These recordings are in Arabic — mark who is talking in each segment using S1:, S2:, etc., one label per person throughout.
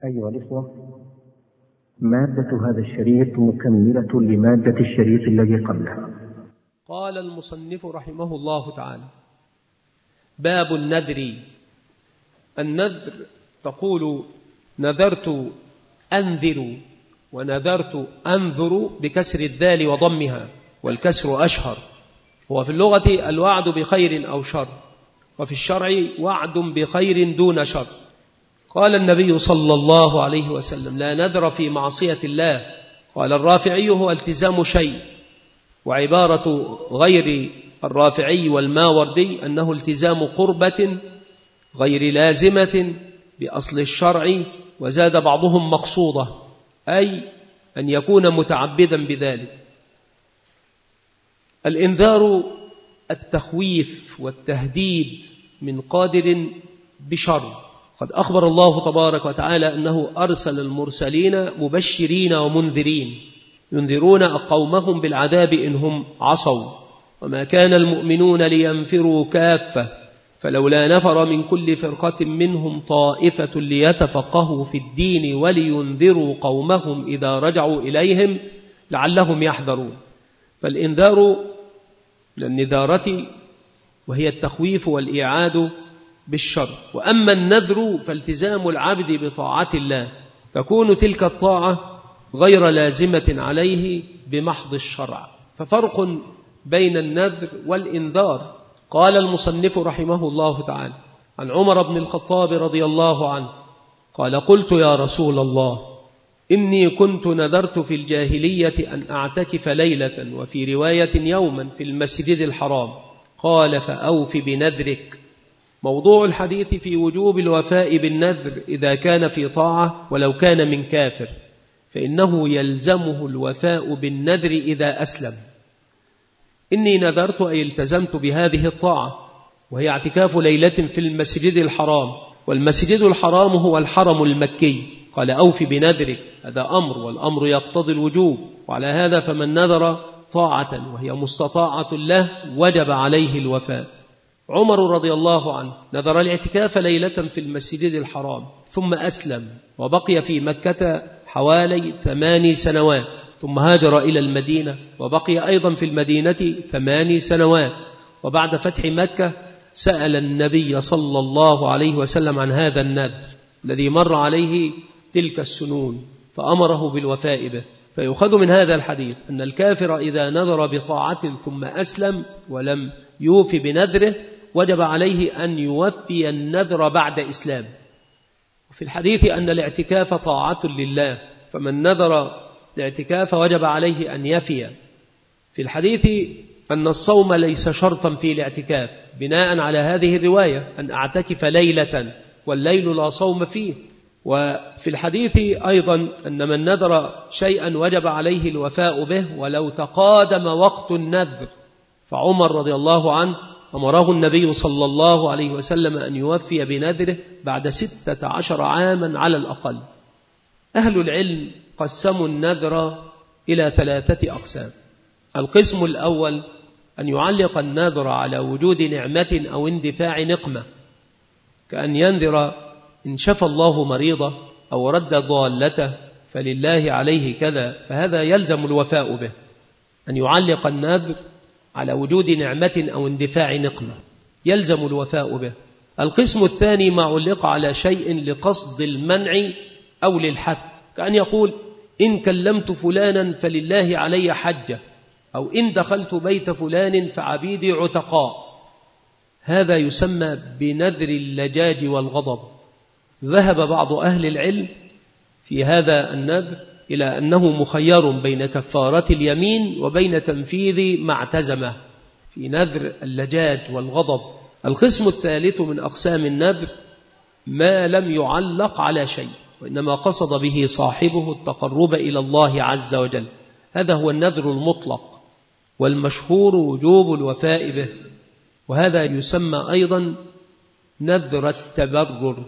S1: أيها الإخوة، مادة هذا الشريط مكملة لمادة الشريط الذي قبلها.
S2: قال المصنف رحمه الله تعالى: باب النذر. النذر تقول نذرت أنذر ونذرت أنذر بكسر الذال وضمها، والكسر أشهر. هو في اللغة الوعد بخير أو شر، وفي الشرع وعد بخير دون شر. قال النبي صلى الله عليه وسلم: لا نذر في معصية الله. قال الرافعي: هو التزام شيء، وعبارة غير الرافعي والماوردي أنه التزام قربة غير لازمة بأصل الشرع، وزاد بعضهم مقصودة، أي أن يكون متعبدا بذلك. الإنذار التخويف والتهديد من قادر بشر. قد أخبر الله تبارك وتعالى أنه أرسل المرسلين مبشرين ومنذرين ينذرون قومهم بالعذاب إنهم عصوا، وما كان المؤمنون لينفروا كافة، فلولا نفر من كل فرقة منهم طائفة ليتفقهوا في الدين ولينذروا قومهم إذا رجعوا إليهم لعلهم يحذرون. فالإنذار من النذارة، وهي التخويف والإيعاد بالشر. وأما النذر فالتزام العبد بطاعة الله، تكون تلك الطاعة غير لازمة عليه بمحض الشرع. ففرق بين النذر والإنذار. قال المصنف رحمه الله تعالى عن عمر بن الخطاب رضي الله عنه قال: قلت يا رسول الله، إني كنت نذرت في الجاهلية أن أعتكف ليلة، وفي رواية يوما، في المسجد الحرام. قال: فأوف بنذرك. موضوع الحديث في وجوب الوفاء بالنذر إذا كان في طاعة ولو كان من كافر، فإنه يلزمه الوفاء بالنذر إذا أسلم. إني نذرت أي التزمت بهذه الطاعة، وهي اعتكاف ليلة في المسجد الحرام، والمسجد الحرام هو الحرم المكي. قال: أوف بنذرك. هذا أمر، والأمر يقتضي الوجوب، وعلى هذا فمن نذر طاعة وهي مستطاعة له وجب عليه الوفاء. عمر رضي الله عنه نذر الاعتكاف ليلة في المسجد الحرام، ثم أسلم وبقي في مكة حوالي 8 سنوات، ثم هاجر إلى المدينة وبقي أيضا في المدينة 8 سنوات. وبعد فتح مكة سأل النبي صلى الله عليه وسلم عن هذا النذر الذي مر عليه تلك السنون، فأمره بالوفاء به. فيؤخذ من هذا الحديث أن الكافر إذا نذر بطاعة ثم أسلم ولم يوف بنذره وجب عليه أن يوفي النذر بعد إسلام. وفي الحديث أن الاعتكاف طاعة لله، فمن نذر الاعتكاف وجب عليه أن يفي. في الحديث أن الصوم ليس شرطا في الاعتكاف، بناء على هذه الرواية أن أعتكف ليلة، والليل لا صوم فيه. وفي الحديث أيضا أن من نذر شيئا وجب عليه الوفاء به ولو تقادم وقت النذر. فعمر رضي الله عنه أمره النبي صلى الله عليه وسلم أن يوفي بنذره بعد 16 عاما على الأقل. أهل العلم قسموا النذر إلى 3 أقسام. القسم الأول أن يعلق النذر على وجود نعمة أو اندفاع نقمة، كأن ينذر إن شفى الله مريضة أو رد ضالته فلله عليه كذا، فهذا يلزم الوفاء به، أن يعلق النذر على وجود نعمة أو اندفاع نقمة يلزم الوفاء به. القسم الثاني ما علق على شيء لقصد المنع أو للحث، كأن يقول: إن كلمت فلانا فلله علي حجة، أو إن دخلت بيت فلان فعبيدي عتقاء. هذا يسمى بنذر اللجاج والغضب. ذهب بعض أهل العلم في هذا النذر إلى أنه مخير بين كفارة اليمين وبين تنفيذ ما اعتزمه في نذر اللجاج والغضب. القسم الثالث من أقسام النذر ما لم يعلق على شيء، وإنما قصد به صاحبه التقرب إلى الله عز وجل. هذا هو النذر المطلق، والمشهور وجوب الوفاء به، وهذا يسمى أيضا نذر التبرر.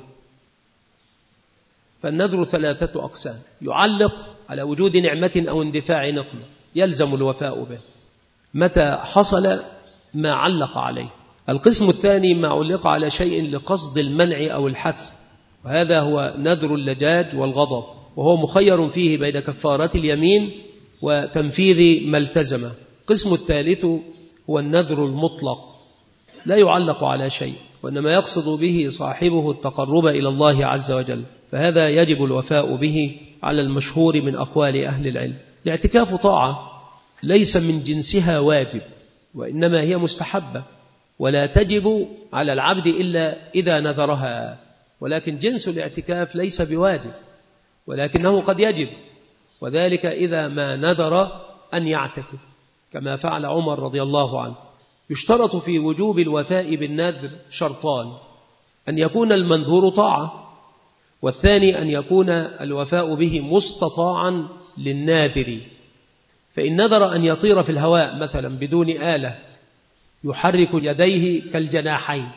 S2: فالنذر 3 أقسام: يعلق على وجود نعمة أو اندفاع نقمة يلزم الوفاء به متى حصل ما علق عليه. القسم الثاني ما علق على شيء لقصد المنع أو الحث، وهذا هو نذر اللجاج والغضب، وهو مخير فيه بين كفارة اليمين وتنفيذ ما التزم. القسم الثالث هو النذر المطلق، لا يعلق على شيء، وإنما يقصد به صاحبه التقرب إلى الله عز وجل، فهذا يجب الوفاء به على المشهور من أقوال أهل العلم. الاعتكاف طاعة ليس من جنسها واجب، وإنما هي مستحبة، ولا تجب على العبد إلا إذا نذرها، ولكن جنس الاعتكاف ليس بواجب، ولكنه قد يجب، وذلك إذا ما نذر أن يعتكف كما فعل عمر رضي الله عنه. يشترط في وجوب الوفاء بالنذر شرطان: أن يكون المنذور طاعة، والثاني أن يكون الوفاء به مستطاعا للناذر. فإن نذر أن يطير في الهواء مثلا بدون آلة يحرك يديه كالجناحين،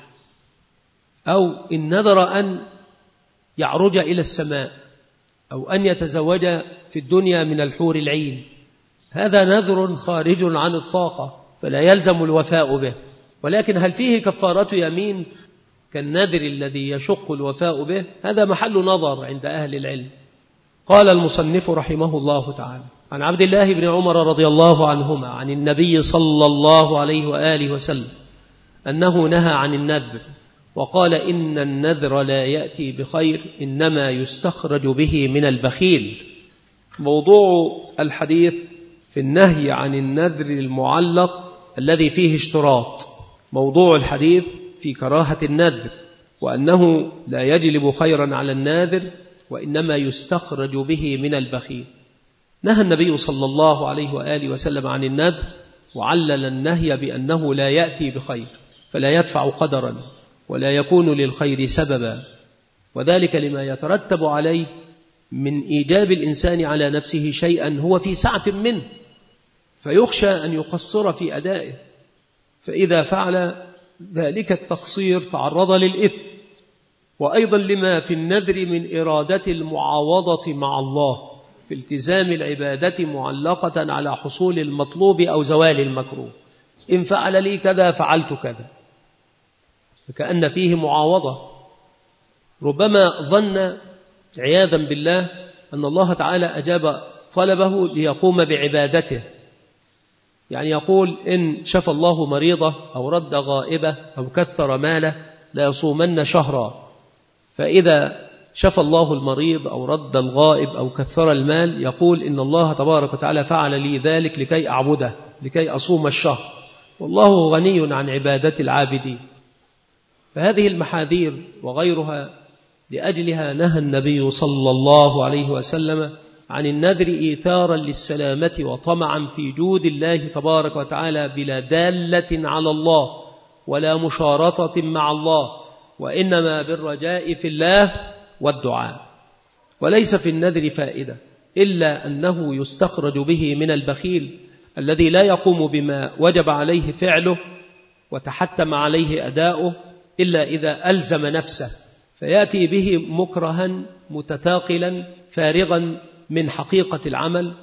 S2: أو إن نذر أن يعرج إلى السماء، أو أن يتزوج في الدنيا من الحور العين، هذا نذر خارج عن الطاقة فلا يلزم الوفاء به. ولكن هل فيه كفارة يمين كالنذر الذي يشق الوفاء به؟ هذا محل نظر عند أهل العلم. قال المصنف رحمه الله تعالى: عن عبد الله بن عمر رضي الله عنهما عن النبي صلى الله عليه وآله وسلم أنه نهى عن النذر وقال: إن النذر لا يأتي بخير، إنما يستخرج به من البخيل. موضوع الحديث في النهي عن النذر المعلق الذي فيه اشتراط. موضوع الحديث في كراهة النذر، وأنه لا يجلب خيرا على الناذر، وإنما يستخرج به من البخيل. نهى النبي صلى الله عليه وآله وسلم عن النذر، وعلل النهي بأنه لا يأتي بخير، فلا يدفع قدرا ولا يكون للخير سببا، وذلك لما يترتب عليه من إيجاب الإنسان على نفسه شيئا هو في سعة منه، فيخشى أن يقصر في أدائه، فإذا فعل ذلك التقصير تعرض للإثم. وأيضا لما في النذر من إرادة المعاوضة مع الله في التزام العبادة معلقة على حصول المطلوب أو زوال المكروه. إن فعل لي كذا فعلت كذا، فكأن فيه معاوضة. ربما ظن عياذا بالله أن الله تعالى أجاب طلبه ليقوم بعبادته، يعني يقول: إن شفى الله مريضة أو رد غائبة أو كثر ماله لا يصومن شهرا. فإذا شفى الله المريض أو رد الغائب أو كثر المال يقول: إن الله تبارك وتعالى فعل لي ذلك لكي أعبده، لكي أصوم الشهر، والله غني عن عبادة العابدين. فهذه المحاذير وغيرها لأجلها نهى النبي صلى الله عليه وسلم عن النذر إيثارا للسلامة وطمعا في جود الله تبارك وتعالى بلا دالة على الله ولا مشارطة مع الله، وإنما بالرجاء في الله والدعاء. وليس في النذر فائدة إلا أنه يستخرج به من البخيل الذي لا يقوم بما وجب عليه فعله وتحتم عليه أداؤه إلا إذا ألزم نفسه، فيأتي به مكرها متثاقلا فارغا من حقيقة العمل،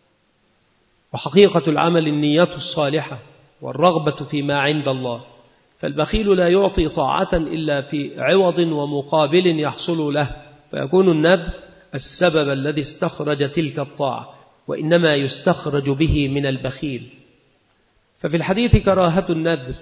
S2: وحقيقة العمل النية الصالحة والرغبة فيما عند الله. فالبخيل لا يعطي طاعة إلا في عوض ومقابل يحصل له، فيكون النذر السبب الذي استخرج تلك الطاعة، وإنما يستخرج به من البخيل. ففي الحديث كراهة النذر،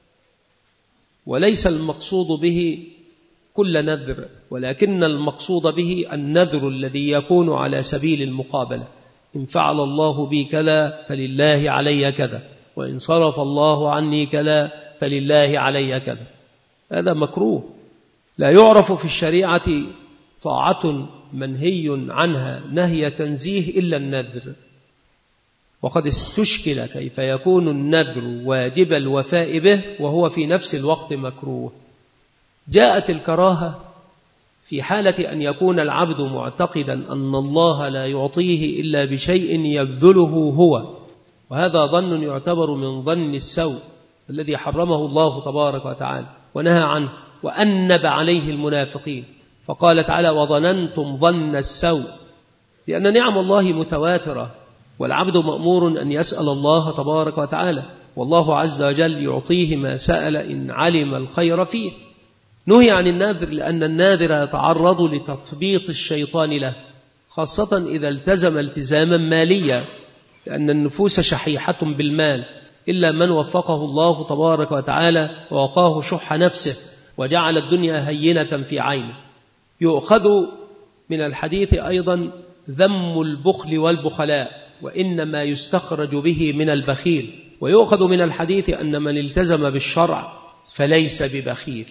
S2: وليس المقصود به كل نذر، ولكن المقصود به النذر الذي يكون على سبيل المقابلة: إن فعل الله بي كذا فلله علي كذا، وإن صرف الله عني كذا فلله علي كذا. هذا مكروه، لا يعرف في الشريعة طاعة منهي عنها نهي تنزيه إلا النذر. وقد استشكل كيف يكون النذر واجب الوفاء به وهو في نفس الوقت مكروه. جاءت الكراهة في حالة أن يكون العبد معتقدا أن الله لا يعطيه إلا بشيء يبذله هو، وهذا ظن يعتبر من ظن السوء الذي حرمه الله تبارك وتعالى ونهى عنه وأنب عليه المنافقين، فقال تعالى: وظننتم ظن السوء، لأن نعم الله متواترة، والعبد مأمور أن يسأل الله تبارك وتعالى، والله عز وجل يعطيه ما سأل إن علم الخير فيه. نهي عن الناذر لأن الناذر يتعرض لتثبيط الشيطان له، خاصة إذا التزم التزاما ماليا، لأن النفوس شحيحة بالمال، إلا من وفقه الله تبارك وتعالى ووقاه شح نفسه وجعل الدنيا هينة في عينه. يؤخذ من الحديث أيضا ذم البخل والبخلاء، وإنما يستخرج به من البخيل. ويؤخذ من الحديث أن من التزم بالشرع فليس ببخيل.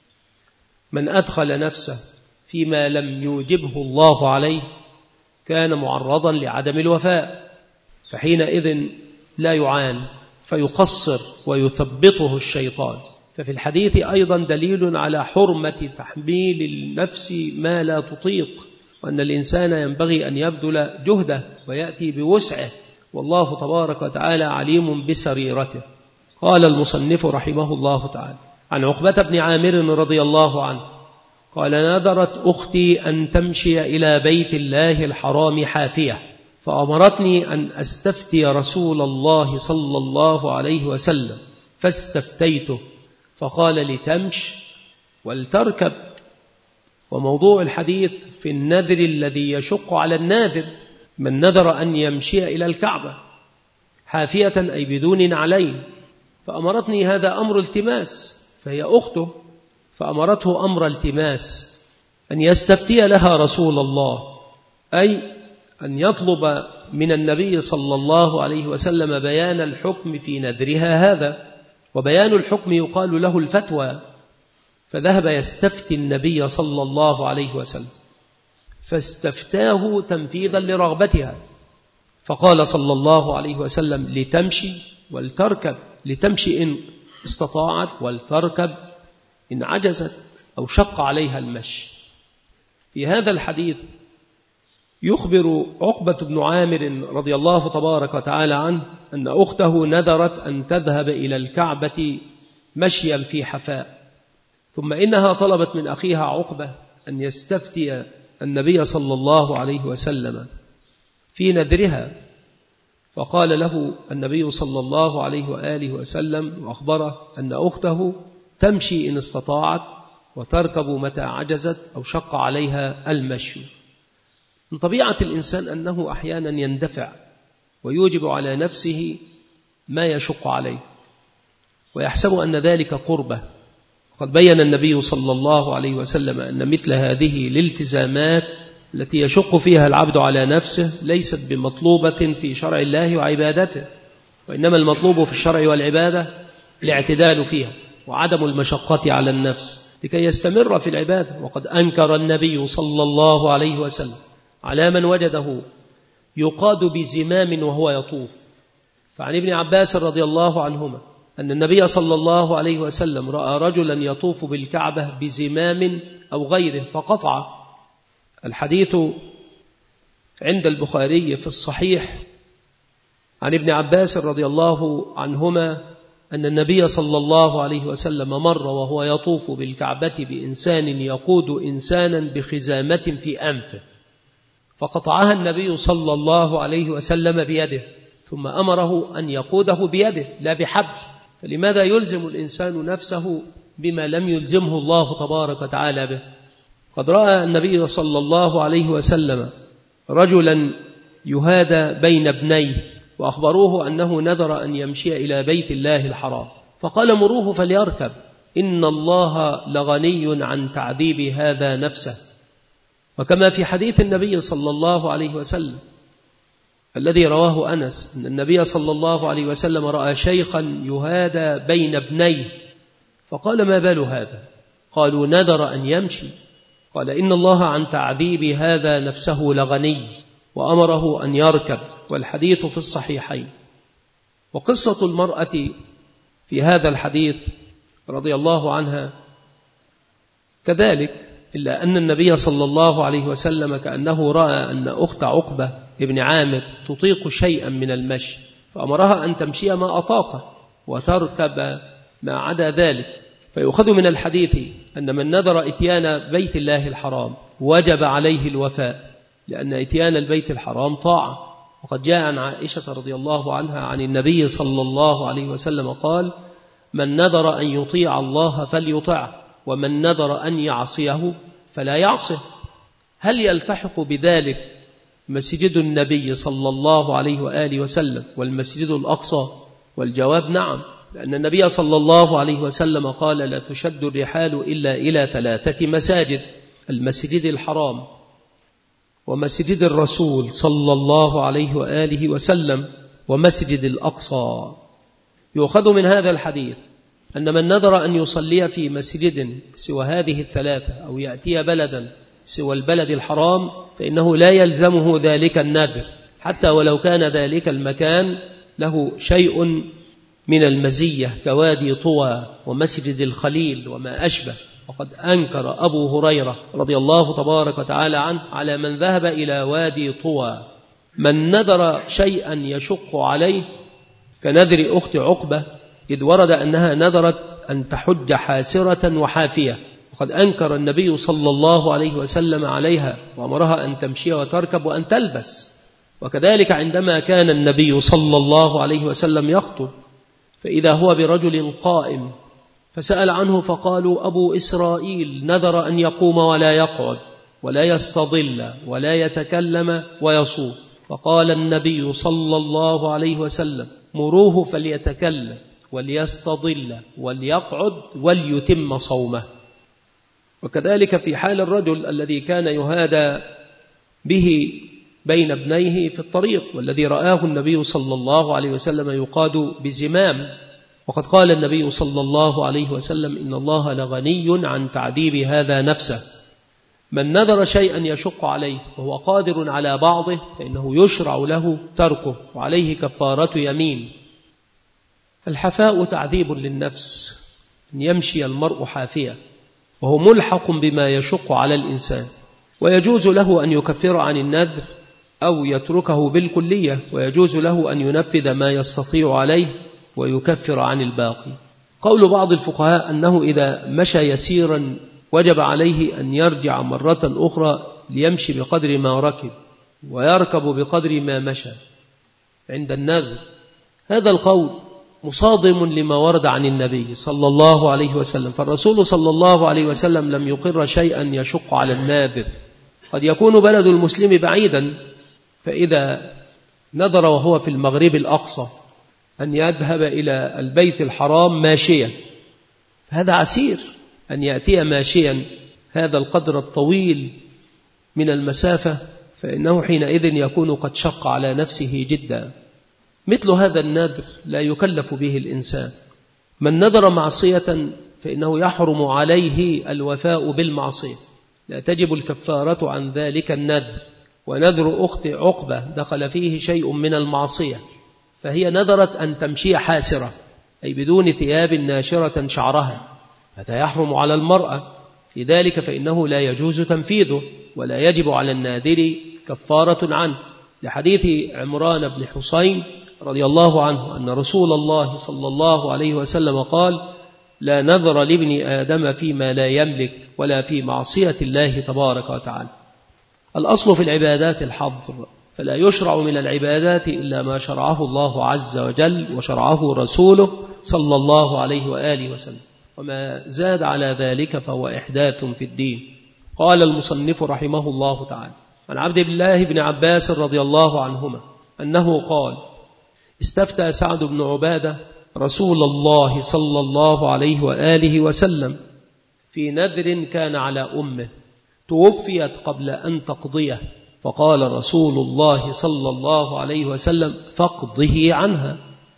S2: من أدخل نفسه فيما لم يوجبه الله عليه كان معرضا لعدم الوفاء، فحينئذ لا يعان فيقصر ويثبطه الشيطان. ففي الحديث أيضا دليل على حرمة تحميل النفس ما لا تطيق، وأن الإنسان ينبغي أن يبذل جهده ويأتي بوسعه، والله تبارك وتعالى عليم بسريرته. قال المصنف رحمه الله تعالى عن عقبة بن عامر رضي الله عنه قال: نذرت أختي أن تمشي إلى بيت الله الحرام حافية، فأمرتني أن أستفتي رسول الله صلى الله عليه وسلم، فاستفتيته فقال: لتمش ولتركب. وموضوع الحديث في النذر الذي يشق على الناذر، من نذر أن يمشي إلى الكعبة حافية أي بدون نعلين، فأمرتني هذا أمر التماس، فهي أخته، فأمرته أمر التماس أن يستفتي لها رسول الله، أي أن يطلب من النبي صلى الله عليه وسلم بيان الحكم في نذرها هذا. وبيان الحكم يقال له الفتوى، فذهب يستفتي النبي صلى الله عليه وسلم، فاستفتاه تنفيذا لرغبتها، فقال صلى الله عليه وسلم: لتمشي ولتركب، لتمشي إن استطاعت، ولتركب إن عجزت أو شق عليها المشي. في هذا الحديث يخبر عقبة بن عامر رضي الله تبارك وتعالى عنه أن أخته نذرت أن تذهب إلى الكعبة مشيا في حفاء، ثم إنها طلبت من أخيها عقبة أن يستفتي النبي صلى الله عليه وسلم في نذرها، فقال له النبي صلى الله عليه وآله وسلم وأخبره أن أخته تمشي إن استطاعت وتركب متى عجزت أو شق عليها المشي. من طبيعة الإنسان أنه أحيانا يندفع ويوجب على نفسه ما يشق عليه ويحسب أن ذلك قربة. وقد بيّن النبي صلى الله عليه وسلم أن مثل هذه الالتزامات التي يشق فيها العبد على نفسه ليست بمطلوبة في شرع الله وعبادته، وإنما المطلوب في الشرع والعبادة الاعتدال فيها وعدم المشقة على النفس لكي يستمر في العبادة. وقد أنكر النبي صلى الله عليه وسلم على من وجده يقاد بزمام وهو يطوف. فعن ابن عباس رضي الله عنهما أن النبي صلى الله عليه وسلم رأى رجلا يطوف بالكعبة بزمام أو غيره فقطع. الحديث عند البخاري في الصحيح عن ابن عباس رضي الله عنهما أن النبي صلى الله عليه وسلم مر وهو يطوف بالكعبة بإنسان يقود إنسانا بخزامة في أنفه، فقطعها النبي صلى الله عليه وسلم بيده، ثم أمره أن يقوده بيده لا بحبل. فلماذا يلزم الإنسان نفسه بما لم يلزمه الله تبارك وتعالى به؟ قد رأى النبي صلى الله عليه وسلم رجلا يهادى بين ابنيه، وأخبروه أنه نذر أن يمشي إلى بيت الله الحرام، فقال: مروه فليركب، إن الله لغني عن تعذيب هذا نفسه. وكما في حديث النبي صلى الله عليه وسلم الذي رواه أنس أن النبي صلى الله عليه وسلم رأى شيخا يهادى بين ابنيه، فقال: ما بال هذا؟ قالوا: نذر أن يمشي. قال: إن الله عن تعذيب هذا نفسه لغني، وأمره أن يركب. والحديث في الصحيحين. وقصة المرأة في هذا الحديث رضي الله عنها كذلك، إلا أن النبي صلى الله عليه وسلم كأنه رأى أن أخت عقبة ابن عامر تطيق شيئا من المشي، فأمرها أن تمشي ما أطاقت وتركب ما عدا ذلك. فيؤخذ من الحديث أن من نذر إتيان بيت الله الحرام وجب عليه الوفاء، لأن إتيان البيت الحرام طاعة. وقد جاء عن عائشة رضي الله عنها عن النبي صلى الله عليه وسلم قال: من نذر أن يطيع الله فليطعه، ومن نذر أن يعصيه فلا يعصه. هل يلتحق بذلك مسجد النبي صلى الله عليه وآله وسلم والمسجد الأقصى؟ والجواب نعم، لأن النبي صلى الله عليه وسلم قال: لا تشد الرحال إلا إلى 3 مساجد: المسجد الحرام، ومسجد الرسول صلى الله عليه وآله وسلم، ومسجد الأقصى. يؤخذ من هذا الحديث أن من نذر أن يصلي في مسجد سوى هذه 3 أو يأتي بلدا سوى البلد الحرام فإنه لا يلزمه ذلك النذر، حتى ولو كان ذلك المكان له شيء من المزية كوادي طوى ومسجد الخليل وما أشبه. وقد أنكر أبو هريرة رضي الله تبارك وتعالى عنه على من ذهب إلى وادي طوى. من نذر شيئا يشق عليه كنذر أخت عقبة، إذ ورد أنها نذرت أن تحج حاسرة وحافية، وقد أنكر النبي صلى الله عليه وسلم عليها وأمرها أن تمشي وتركب وأن تلبس. وكذلك عندما كان النبي صلى الله عليه وسلم يخطب فإذا هو برجل قائم فسأل عنه فقالوا: أبو إسرائيل نذر أن يقوم ولا يقعد ولا يستظل ولا يتكلم ويصوم. فقال النبي صلى الله عليه وسلم: مروه فليتكلم وليستظل وليقعد وليتم صومه. وكذلك في حال الرجل الذي كان يهادى به بين ابنيه في الطريق، والذي رآه النبي صلى الله عليه وسلم يقاد بزمام، وقد قال النبي صلى الله عليه وسلم: إن الله لغني عن تعذيب هذا نفسه. من نذر شيئا يشق عليه وهو قادر على بعضه فإنه يشرع له تركه وعليه كفارة يمين. الحفاء تعذيب للنفس، أن يمشي المرء حافيا وهو ملحق بما يشق على الإنسان، ويجوز له أن يكفر عن النذر أو يتركه بالكلية، ويجوز له أن ينفذ ما يستطيع عليه ويكفر عن الباقي. قول بعض الفقهاء أنه إذا مشى يسيرا وجب عليه أن يرجع مرة أخرى ليمشي بقدر ما ركب ويركب بقدر ما مشى عند النذر. هذا القول مصادم لما ورد عن النبي صلى الله عليه وسلم، فالرسول صلى الله عليه وسلم لم يقر شيئا يشق على الناذر. قد يكون بلد المسلم بعيدا، فإذا نذر وهو في المغرب الأقصى أن يذهب إلى البيت الحرام ماشيا، هذا عسير أن يأتي ماشيا هذا القدر الطويل من المسافة، فإنه حينئذ يكون قد شق على نفسه جدا. مثل هذا النذر لا يكلف به الإنسان. من نذر معصية فإنه يحرم عليه الوفاء بالمعصية، لا تجب الكفارة عن ذلك النذر. ونذر أخت عقبة دخل فيه شيء من المعصية، فهي نذرت أن تمشي حاسرة، أي بدون ثياب ناشرة شعرها، هذا يحرم على المرأة، لذلك فإنه لا يجوز تنفيذه ولا يجب على الناذر كفارة عنه، لحديث عمران بن حسين رضي الله عنه أن رسول الله صلى الله عليه وسلم قال: لا نذر لابن آدم فيما لا يملك ولا في معصية الله تبارك وتعالى. الأصل في العبادات الحظر، فلا يشرع من العبادات إلا ما شرعه الله عز وجل وشرعه رسوله صلى الله عليه وآله وسلم، وما زاد على ذلك فهو إحداث في الدين. قال المصنف رحمه الله تعالى: عن عبد الله بن عباس رضي الله عنهما أنه قال: استفتى سعد بن عبادة رسول الله صلى الله عليه وآله وسلم في نذر كان على أمه توفيت قبل أن تقضيه، فقال رسول الله صلى الله عليه وسلم: فاقضه عنها.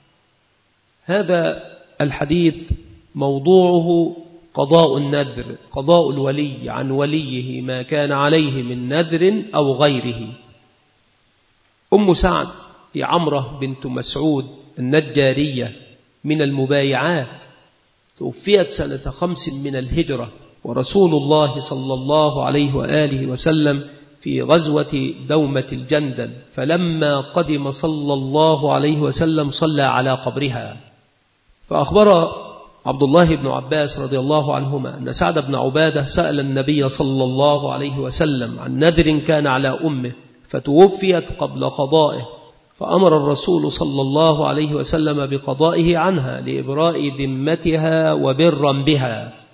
S2: هذا الحديث موضوعه قضاء النذر، قضاء الولي عن وليه ما كان عليه من نذر أو غيره. أم سعد هي عمرة بنت مسعود النجارية من المبايعات، توفيت سنة 5 من الهجرة، ورسول الله صلى الله عليه وآله وسلم في غزوة دومة الجندل، فلما قدم صلى الله عليه وسلم صلى على قبرها. فأخبر عبد الله بن عباس رضي الله عنهما أن سعد بن عبادة سأل النبي صلى الله عليه وسلم عن نذر كان على أمه فتوفيت قبل قضائه، فأمر الرسول صلى الله عليه وسلم بقضائه عنها لإبراء ذمتها وبرا بها،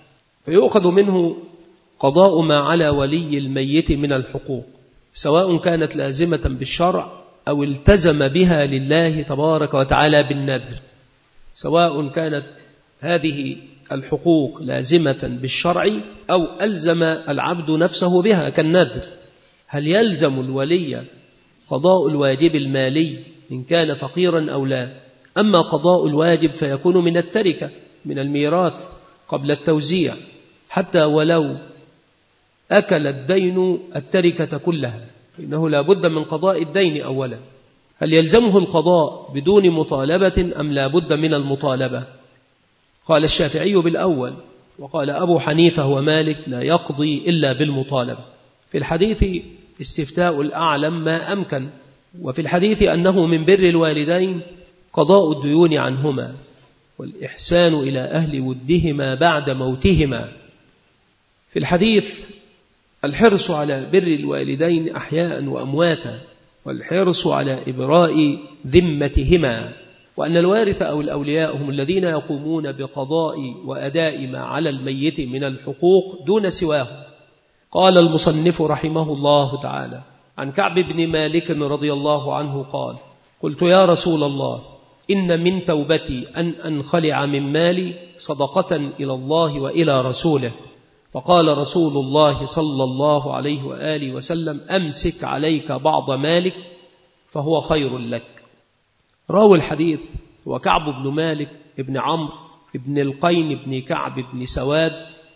S2: فيؤخذ منه قضاء ما على ولي الميت من الحقوق، سواء كانت لازمة بالشرع أو التزم بها لله تبارك وتعالى بالنذر. سواء كانت هذه الحقوق لازمة بالشرع أو ألزم العبد نفسه بها كالنذر. هل يلزم الولي قضاء الواجب المالي إن كان فقيرا أو لا؟ أما قضاء الواجب فيكون من التركة، من الميراث قبل التوزيع، حتى ولو أكل الدين التركة كلها إنه لا بد من قضاء الدين أولا. هل يلزمه القضاء بدون مطالبة أم لا بد من المطالبة؟ قال الشافعي بالأول، وقال أبو حنيفة ومالك لا يقضي إلا بالمطالبة. في الحديث استفتاء الأعلم ما أمكن، وفي الحديث أنه من بر الوالدين قضاء الديون عنهما والإحسان إلى أهل ودهما بعد موتهما. في الحديث الحرص على بر الوالدين أحياء وأمواتا، والحرص على إبراء ذمتهما، وأن الوارث أو الأولياء هم الذين يقومون بقضاء وأداء ما على الميت من الحقوق دون سواه. قال المصنف رحمه الله تعالى عن كعب بن مالك رضي الله عنه قال: قلت يا رسول الله إن من توبتي أن أنخلع من مالي صدقة إلى الله وإلى رسوله، فقال رسول الله صلى الله عليه وآله وسلم: أمسك عليك بعض مالك فهو خير لك. راوي الحديث هو كعب بن مالك بن عمرو بن القين بن كعب بن سواد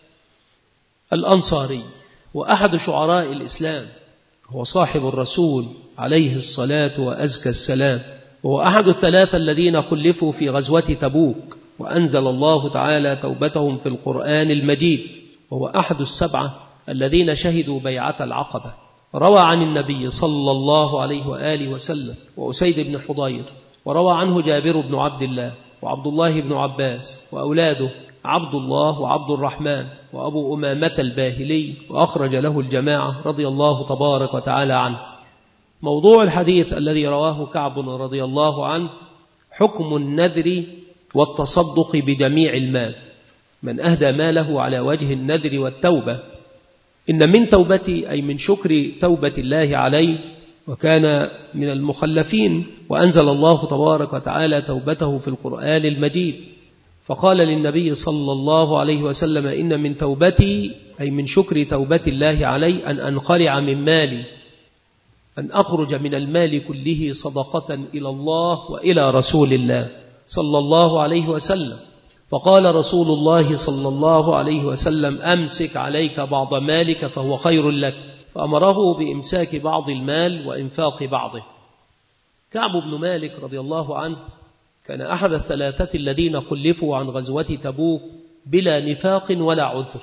S2: الأنصاري، وأحد شعراء الإسلام، هو صاحب الرسول عليه الصلاة وأزكى السلام، وهو أحد الثلاثة الذين خلفوا في غزوة تبوك وأنزل الله تعالى توبتهم في القرآن المجيد، وهو أحد السبعة الذين شهدوا بيعة العقبة. روى عن النبي صلى الله عليه وآله وسلم وأسيد بن حضير، وروى عنه جابر بن عبد الله وعبد الله بن عباس وأولاده عبد الله وعبد الرحمن وأبو أمامة الباهلي، وأخرج له الجماعة رضي الله تبارك وتعالى عنه. موضوع الحديث الذي رواه كعب رضي الله عنه حكم النذر والتصدق بجميع المال، من أهدى ماله على وجه النذر والتوبة. إن من توبتي أي من شكر توبة الله عليه، وكان من المخلفين، وأنزل الله تبارك وتعالى توبته في القرآن المجيد، فقال للنبي صلى الله عليه وسلم: إن من توبتي أي من شكر توبة الله علي أن أنخلع من مالي، أن أخرج من المال كله صدقة إلى الله وإلى رسول الله صلى الله عليه وسلم. فقال رسول الله صلى الله عليه وسلم: أمسك عليك بعض مالك فهو خير لك، فأمره بإمساك بعض المال وإنفاق بعضه. كعب بن مالك رضي الله عنه كان أحد الثلاثة الذين خلفوا عن غزوة تبوك بلا نفاق ولا عذر،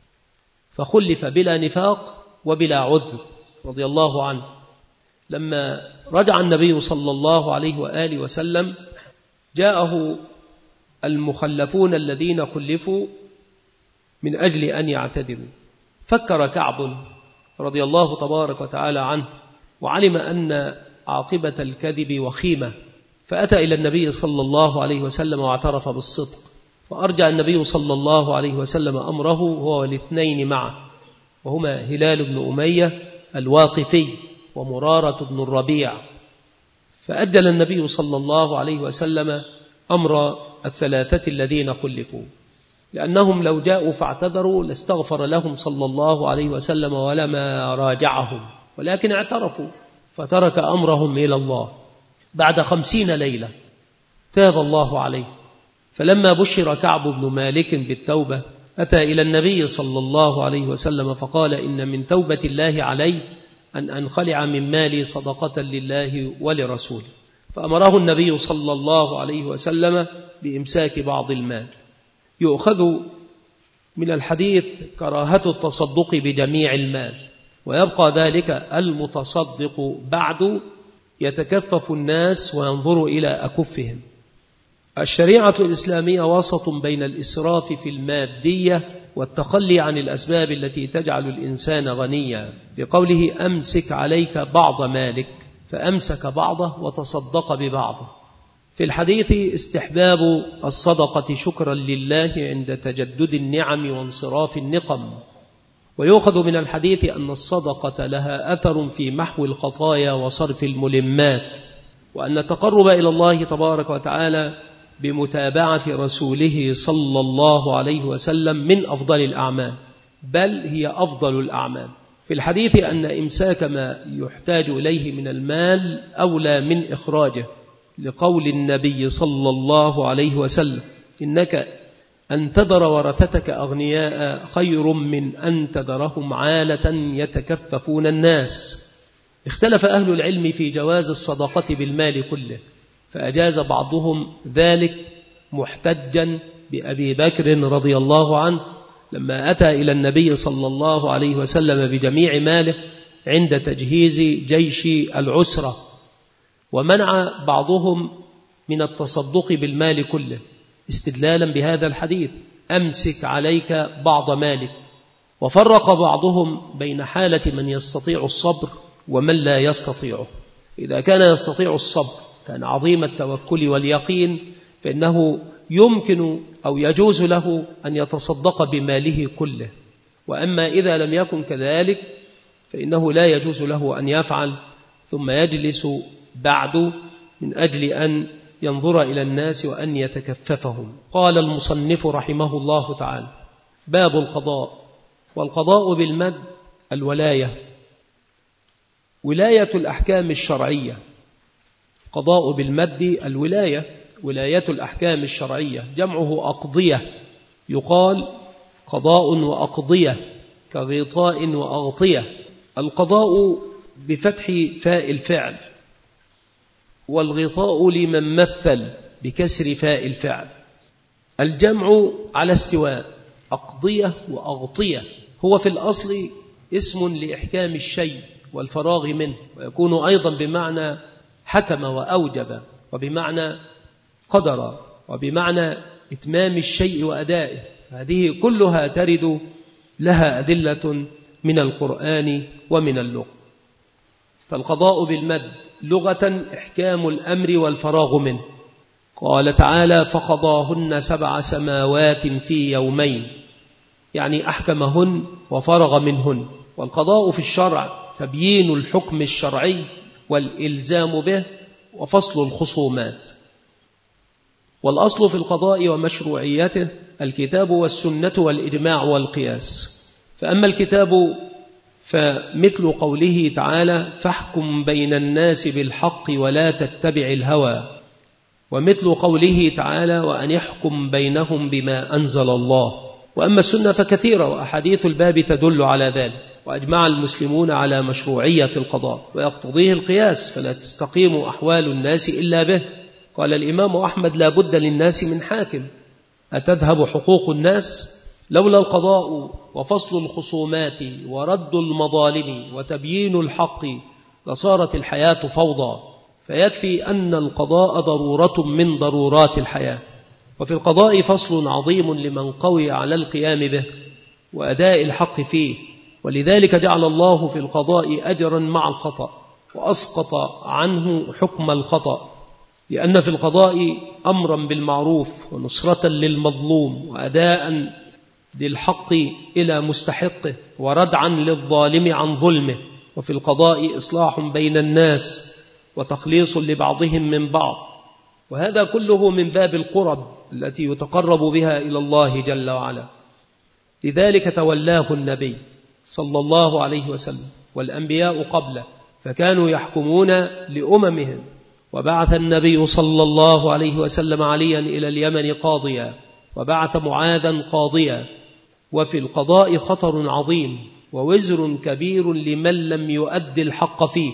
S2: فخلف بلا نفاق وبلا عذر رضي الله عنه. لما رجع النبي صلى الله عليه وآله وسلم جاءه المخلفون الذين خلفوا من أجل أن يعتذروا، فكر كعب رضي الله تبارك وتعالى عنه وعلم أن عاقبة الكذب وخيمة، فأتى إلى النبي صلى الله عليه وسلم واعترف بالصدق، فأرجع النبي صلى الله عليه وسلم أمره هو والاثنين معه، وهما هلال بن أمية الواقفي ومرارة بن الربيع. فأجل النبي صلى الله عليه وسلم أمر الثلاثة الذين خلفوا، لأنهم لو جاءوا فاعتذروا لاستغفر لهم صلى الله عليه وسلم ولما راجعهم، ولكن اعترفوا فترك أمرهم إلى الله. بعد 50 ليلة تاب الله عليه، فلما بشر كعب بن مالك بالتوبة أتى إلى النبي صلى الله عليه وسلم فقال: إن من توبة الله علي أن أنخلع من مالي صدقة لله ولرسوله، فأمره النبي صلى الله عليه وسلم بإمساك بعض المال. يؤخذ من الحديث كراهة التصدق بجميع المال، ويبقى ذلك المتصدق بعد يتكفف الناس وينظر إلى أكفهم. الشريعة الإسلامية وسط بين الإسراف في المادية والتخلي عن الأسباب التي تجعل الإنسان غنيا، لقوله: أمسك عليك بعض مالك، فأمسك بعضه وتصدق ببعضه. في الحديث استحباب الصدقة شكرا لله عند تجدد النعم وانصراف النقم. ويؤخذ من الحديث أن الصدقة لها أثر في محو الخطايا وصرف الملمات، وأن التقرب إلى الله تبارك وتعالى بمتابعة رسوله صلى الله عليه وسلم من أفضل الأعمال، بل هي أفضل الأعمال. في الحديث أن إمساك ما يحتاج إليه من المال أولى من إخراجه، لقول النبي صلى الله عليه وسلم: إنك أن تذر ورثتك أغنياء خير من أن تذرهم عالة يتكففون الناس. اختلف أهل العلم في جواز الصدقة بالمال كله، فأجاز بعضهم ذلك محتجا بأبي بكر رضي الله عنه لما أتى إلى النبي صلى الله عليه وسلم بجميع ماله عند تجهيز جيش العسرة، ومنع بعضهم من التصدق بالمال كله استدلالا بهذا الحديث: أمسك عليك بعض مالك. وفرق بعضهم بين حالة من يستطيع الصبر ومن لا يستطيعه. إذا كان يستطيع الصبر كان عظيم التوكل واليقين، فإنه يمكن أو يجوز له أن يتصدق بماله كله. وأما إذا لم يكن كذلك فإنه لا يجوز له أن يفعل، ثم يجلس بعد من أجل أن ينظر إلى الناس وأن يتكففهم. قال المصنف رحمه الله تعالى: باب القضاء. والقضاء بالمد الولاية، ولاية الأحكام الشرعية. قضاء بالمد الولاية، ولاية الأحكام الشرعية، جمعه أقضية، يقال قضاء وأقضية كغطاء وأغطية. القضاء بفتح فاء الفعل، والغطاء لمن مثل بكسر فاء الفعل. الجمع على استواء، أقضية وأغطية. هو في الأصل اسم لإحكام الشيء والفراغ منه، ويكون أيضا بمعنى حكم وأوجب، وبمعنى قدر، وبمعنى إتمام الشيء وأدائه. هذه كلها ترد لها أدلة من القرآن ومن اللغة. فالقضاء بالمد لغة إحكام الأمر والفراغ منه. قال تعالى: فقضاهن 7 سماوات في يومين، يعني أحكمهن وفرغ منهن. والقضاء في الشرع تبيين الحكم الشرعي والإلزام به وفصل الخصومات. والأصل في القضاء ومشروعيته الكتاب والسنة والإجماع والقياس. فأما الكتاب فمثل قوله تعالى: فاحكم بين الناس بالحق ولا تتبع الهوى، ومثل قوله تعالى: وأن يحكم بينهم بما أنزل الله. وأما السنة فكثيرة، وأحاديث الباب تدل على ذلك. وأجمع المسلمون على مشروعية القضاء، ويقتضيه القياس، فلا تستقيم أحوال الناس إلا به. قال الإمام أحمد: لا بد للناس من حاكم، أتذهب حقوق الناس؟ لولا القضاء وفصل الخصومات ورد المظالم وتبيين الحق لصارت الحياة فوضى. فيكفي أن القضاء ضرورة من ضرورات الحياة. وفي القضاء فصل عظيم لمن قوي على القيام به وأداء الحق فيه. ولذلك جعل الله في القضاء أجرا مع الخطأ، وأسقط عنه حكم الخطأ، لأن في القضاء أمرا بالمعروف ونصرة للمظلوم وأداء للحق إلى مستحقه وردعا للظالم عن ظلمه. وفي القضاء إصلاح بين الناس وتخليص لبعضهم من بعض. وهذا كله من باب القرب التي يتقرب بها إلى الله جل وعلا. لذلك تولاه النبي صلى الله عليه وسلم والأنبياء قبله، فكانوا يحكمون لأممهم. وبعث النبي صلى الله عليه وسلم عليا إلى اليمن قاضيا، وبعث معاذا قاضيا. وفي القضاء خطر عظيم ووزر كبير لمن لم يؤد الحق فيه.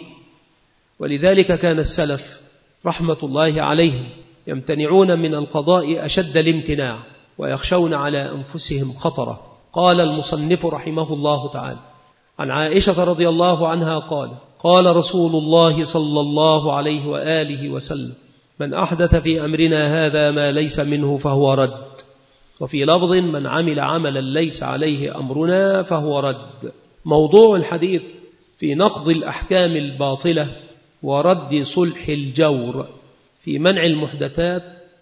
S2: ولذلك كان السلف رحمة الله عليهم يمتنعون من القضاء أشد الامتناع، ويخشون على أنفسهم خطره. قال المصنف رحمه الله تعالى: عن عائشة رضي الله عنها قال: قال رسول الله صلى الله عليه وآله وسلم: من أحدث في أمرنا هذا ما ليس منه فهو رد. وفي لفظ: من عمل عملا ليس عليه أمرنا فهو رد. موضوع الحديث في نقض الأحكام الباطلة ورد صلح الجور في منع المحدثات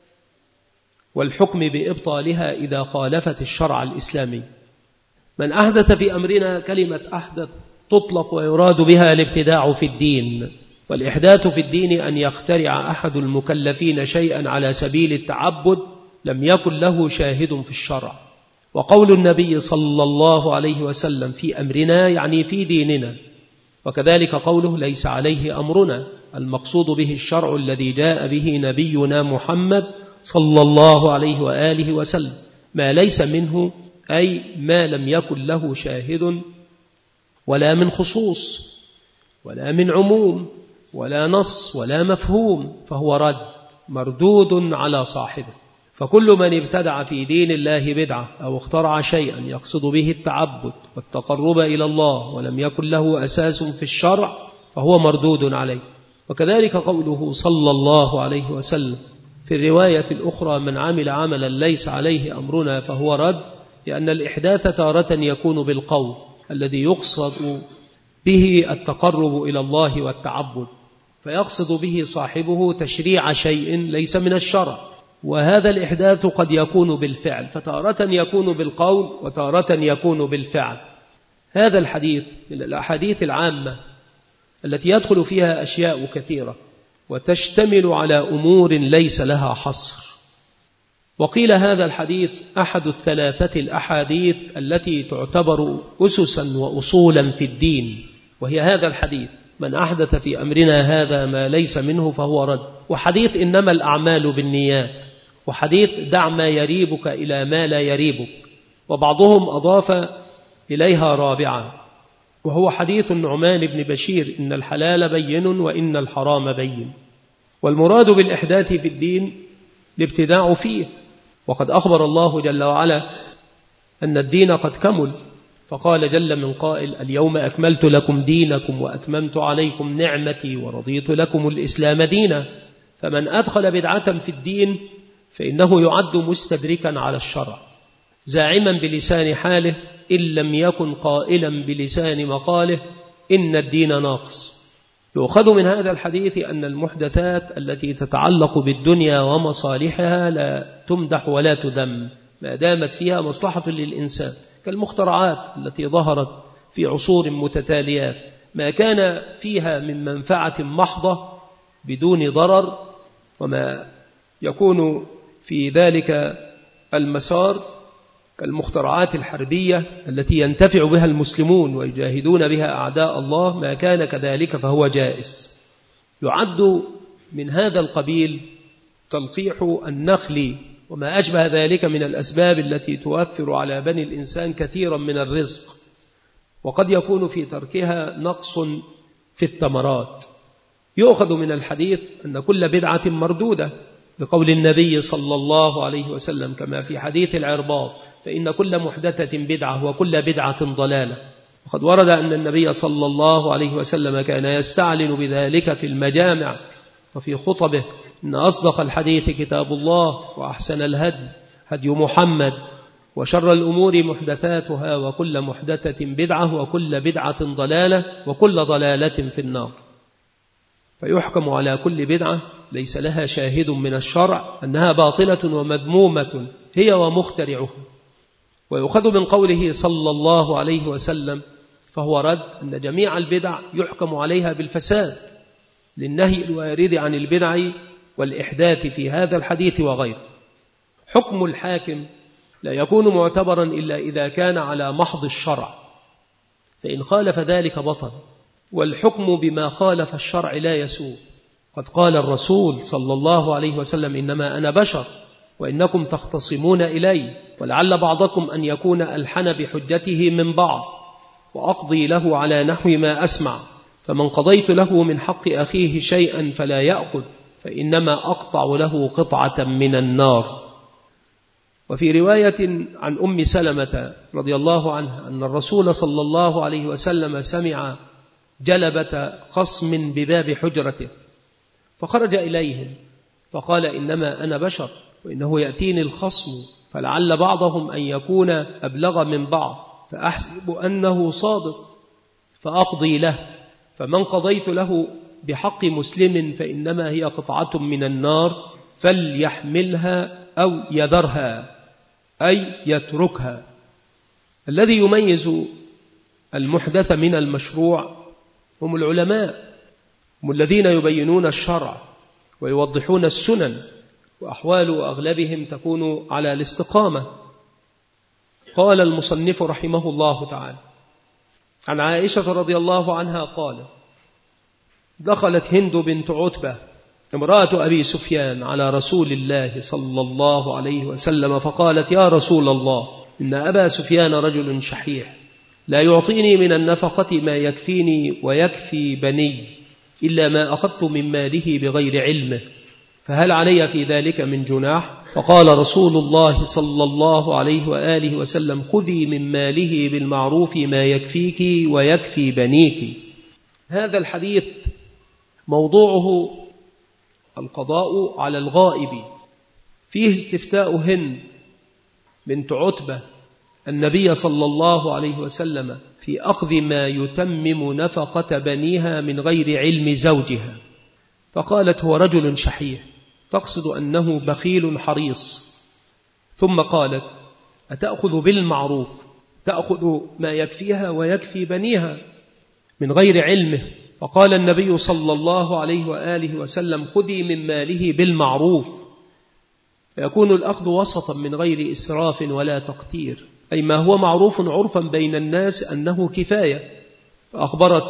S2: والحكم بإبطالها إذا خالفت الشرع الإسلامي. من أحدث في أمرنا، كلمة أحدث تطلق ويراد بها الابتداع في الدين، والإحداث في الدين أن يخترع أحد المكلفين شيئا على سبيل التعبد لم يكن له شاهد في الشرع. وقول النبي صلى الله عليه وسلم في أمرنا يعني في ديننا، وكذلك قوله ليس عليه أمرنا، المقصود به الشرع الذي جاء به نبينا محمد صلى الله عليه وآله وسلم. ما ليس منه أي ما لم يكن له شاهد، ولا من خصوص ولا من عموم ولا نص ولا مفهوم، فهو رد مردود على صاحبه. فكل من ابتدع في دين الله بدعة أو اخترع شيئا يقصد به التعبد والتقرب إلى الله ولم يكن له أساس في الشرع فهو مردود عليه. وكذلك قوله صلى الله عليه وسلم في الرواية الأخرى من عمل عملا ليس عليه أمرنا فهو رد، لأن الإحداث تارة يكون بالقول الذي يقصد به التقرب إلى الله والتعبد، فيقصد به صاحبه تشريع شيء ليس من الشرع، وهذا الإحداث قد يكون بالفعل، فتارة يكون بالقول وتارة يكون بالفعل. هذا الحديث من الأحاديث العامة التي يدخل فيها أشياء كثيرة وتشتمل على أمور ليس لها حصر. وقيل هذا الحديث أحد الثلاثة الأحاديث التي تعتبر أسسا وأصولا في الدين، وهي هذا الحديث من أحدث في أمرنا هذا ما ليس منه فهو رد، وحديث إنما الأعمال بالنيات، وحديث دع ما يريبك إلى ما لا يريبك، وبعضهم أضاف إليها رابعا وهو حديث النعمان بن بشير إن الحلال بين وإن الحرام بين. والمراد بالإحداث في الدين الابتداع فيه، وقد أخبر الله جل وعلا أن الدين قد كمل، فقال جل من قائل اليوم أكملت لكم دينكم وأتممت عليكم نعمتي ورضيت لكم الإسلام دينا. فمن أدخل بدعة في الدين فإنه يعد مستدركا على الشرع، زاعما بلسان حاله إن لم يكن قائلا بلسان مقاله إن الدين ناقص. يؤخذ من هذا الحديث أن المحدثات التي تتعلق بالدنيا ومصالحها لا تمدح ولا تذم ما دامت فيها مصلحة للإنسان، كالمخترعات التي ظهرت في عصور متتاليات، ما كان فيها من منفعة محضة بدون ضرر، وما يكون في ذلك المسار كالمخترعات الحربية التي ينتفع بها المسلمون ويجاهدون بها أعداء الله، ما كان كذلك فهو جائز. يعد من هذا القبيل تلقيح النخل وما أشبه ذلك من الأسباب التي توفر على بني الإنسان كثيرا من الرزق، وقد يكون في تركها نقص في الثمرات. يؤخذ من الحديث أن كل بدعة مردودة، لقول النبي صلى الله عليه وسلم كما في حديث العرباض فإن كل محدثة بدعة وكل بدعة ضلالة. وقد ورد أن النبي صلى الله عليه وسلم كان يستعلن بذلك في المجامع وفي خطبه إن أصدق الحديث كتاب الله وأحسن الهدي هدي محمد وشر الأمور محدثاتها وكل محدثة بدعة وكل بدعة ضلالة وكل ضلالة في النار. فيحكم على كل بدعة ليس لها شاهد من الشرع أنها باطلة ومذمومة هي ومخترعها. ويؤخذ من قوله صلى الله عليه وسلم فهو رد أن جميع البدع يحكم عليها بالفساد للنهي الوارد عن البدع والإحداث في هذا الحديث وغيره. حكم الحاكم لا يكون معتبرا إلا إذا كان على محض الشرع، فإن خالف ذلك بطل، والحكم بما خالف الشرع لا يسوء. قد قال الرسول صلى الله عليه وسلم إنما أنا بشر وإنكم تختصمون إلي، ولعل بعضكم أن يكون ألحن بحجته من بعض، وأقضي له على نحو ما أسمع، فمن قضيت له من حق أخيه شيئا فلا يأخذ فإنما أقطع له قطعة من النار. وفي رواية عن أم سلمة رضي الله عنها أن الرسول صلى الله عليه وسلم سمع جلبة خصم بباب حجرته فخرج إليهم فقال إنما أنا بشر وإنه يأتيني الخصم فلعل بعضهم أن يكون أبلغ من بعض، فأحسب أنه صادق فأقضي له، فمن قضيت له بحق مسلم فإنما هي قطعة من النار فليحملها أو يذرها، أي يتركها. الذي يميز المحدث من المشروع هم العلماء، هم الذين يبينون الشرع ويوضحون السنن، وأحوال أغلبهم تكون على الاستقامة. قال المصنف رحمه الله تعالى عن عائشة رضي الله عنها قال: دخلت هند بنت عتبة امرأة أبي سفيان على رسول الله صلى الله عليه وسلم فقالت: يا رسول الله، إن أبا سفيان رجل شحيح لا يعطيني من النفقة ما يكفيني ويكفي بني إلا ما أخذت من ماله بغير علمه، فهل علي في ذلك من جناح؟ فقال رسول الله صلى الله عليه وآله وسلم: خذي من ماله بالمعروف ما يكفيك ويكفي بنيك. هذا الحديث موضوعه القضاء على الغائب، فيه استفتاء هند بنت عتبة النبي صلى الله عليه وسلم في أخذ ما يتمم نفقة بنيها من غير علم زوجها، فقالت: هو رجل شحيح، تقصد أنه بخيل حريص. ثم قالت: أتأخذ بالمعروف، تأخذ ما يكفيها ويكفي بنيها من غير علمه؟ فقال النبي صلى الله عليه وآله وسلم: خذي من ماله بالمعروف، فيكون الأخذ وسطا من غير إسراف ولا تقتير، أي ما هو معروف عرفا بين الناس أنه كفاية. فأخبرت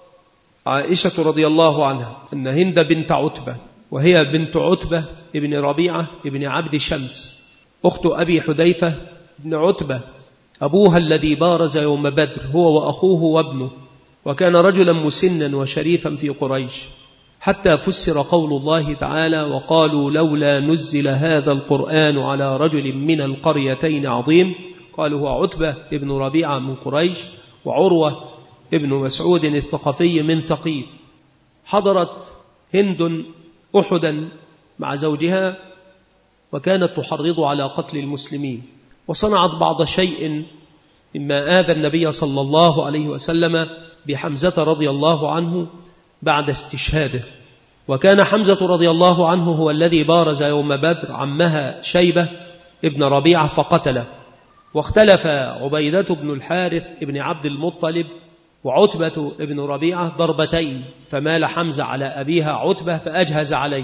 S2: عائشة رضي الله عنها أن هند بنت عتبة، وهي بنت عتبة ابن ربيعة ابن عبد شمس أخت أبي حذيفة ابن عتبة، أبوها الذي بارز يوم بدر هو وأخوه وابنه، وكان رجلا مسنا وشريفا في قريش، حتى فسر قول الله تعالى: وقالوا لولا نزل هذا القرآن على رجل من القريتين عظيم. قالوا: هو عتبة ابن ربيعة من قريش، وعروة ابن مسعود الثقفي من ثقيف. حضرت هند أحدا مع زوجها، وكانت تحرض على قتل المسلمين، وصنعت بعض شيء مما آذى النبي صلى الله عليه وسلم بحمزة رضي الله عنه بعد استشهاده. وكان حمزة رضي الله عنه هو الذي بارز يوم بدر عمها شيبة ابن ربيعة فقتله. واختلف عبيدة بن الحارث ابن عبد المطلب وعتبة ابن ربيعة ضربتين، فمال حمزة على أبيها عتبة فأجهز عليه،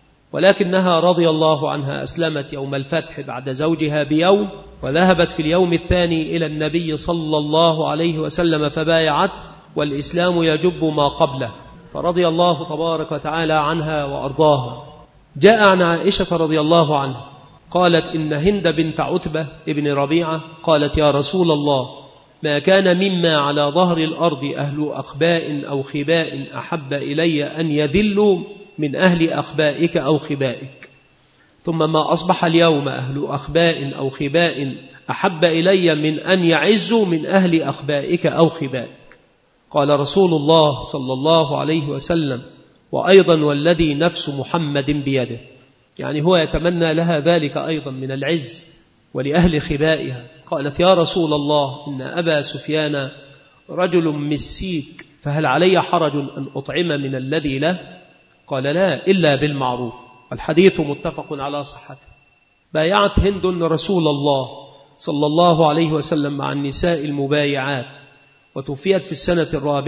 S2: ولكنها رضي الله عنها أسلمت يوم الفتح بعد زوجها بيوم، وذهبت في اليوم الثاني إلى النبي صلى الله عليه وسلم فبايعته، والإسلام يجب ما قبله، فرضي الله تبارك وتعالى عنها وأرضاها. جاء عن عائشة رضي الله عنها قالت: إن هند بنت عتبة ابن ربيعة قالت: يا رسول الله، ما كان مما على ظهر الأرض أهل أخباء أو خباء أحب إلي أن يذلوا من أهل أخبائك أو خبائك، ثم ما أصبح اليوم أهل أخباء أو خباء أحب إلي من أن يعزوا من أهل أخبائك أو خبائك. قال رسول الله صلى الله عليه وسلم: وأيضا والذي نفس محمد بيده، يعني هو يتمنى لها ذلك أيضا من العز ولأهل خبائها. قالت: يا رسول الله، إن أبا سفيان رجل مسيك، فهل علي حرج أن أطعم من الذي له؟ قال: لا، إلا بالمعروف. الحديث متفق على صحته. بايعت هند رسول الله صلى الله عليه وسلم مع النساء المبايعات، وتوفيت في السنة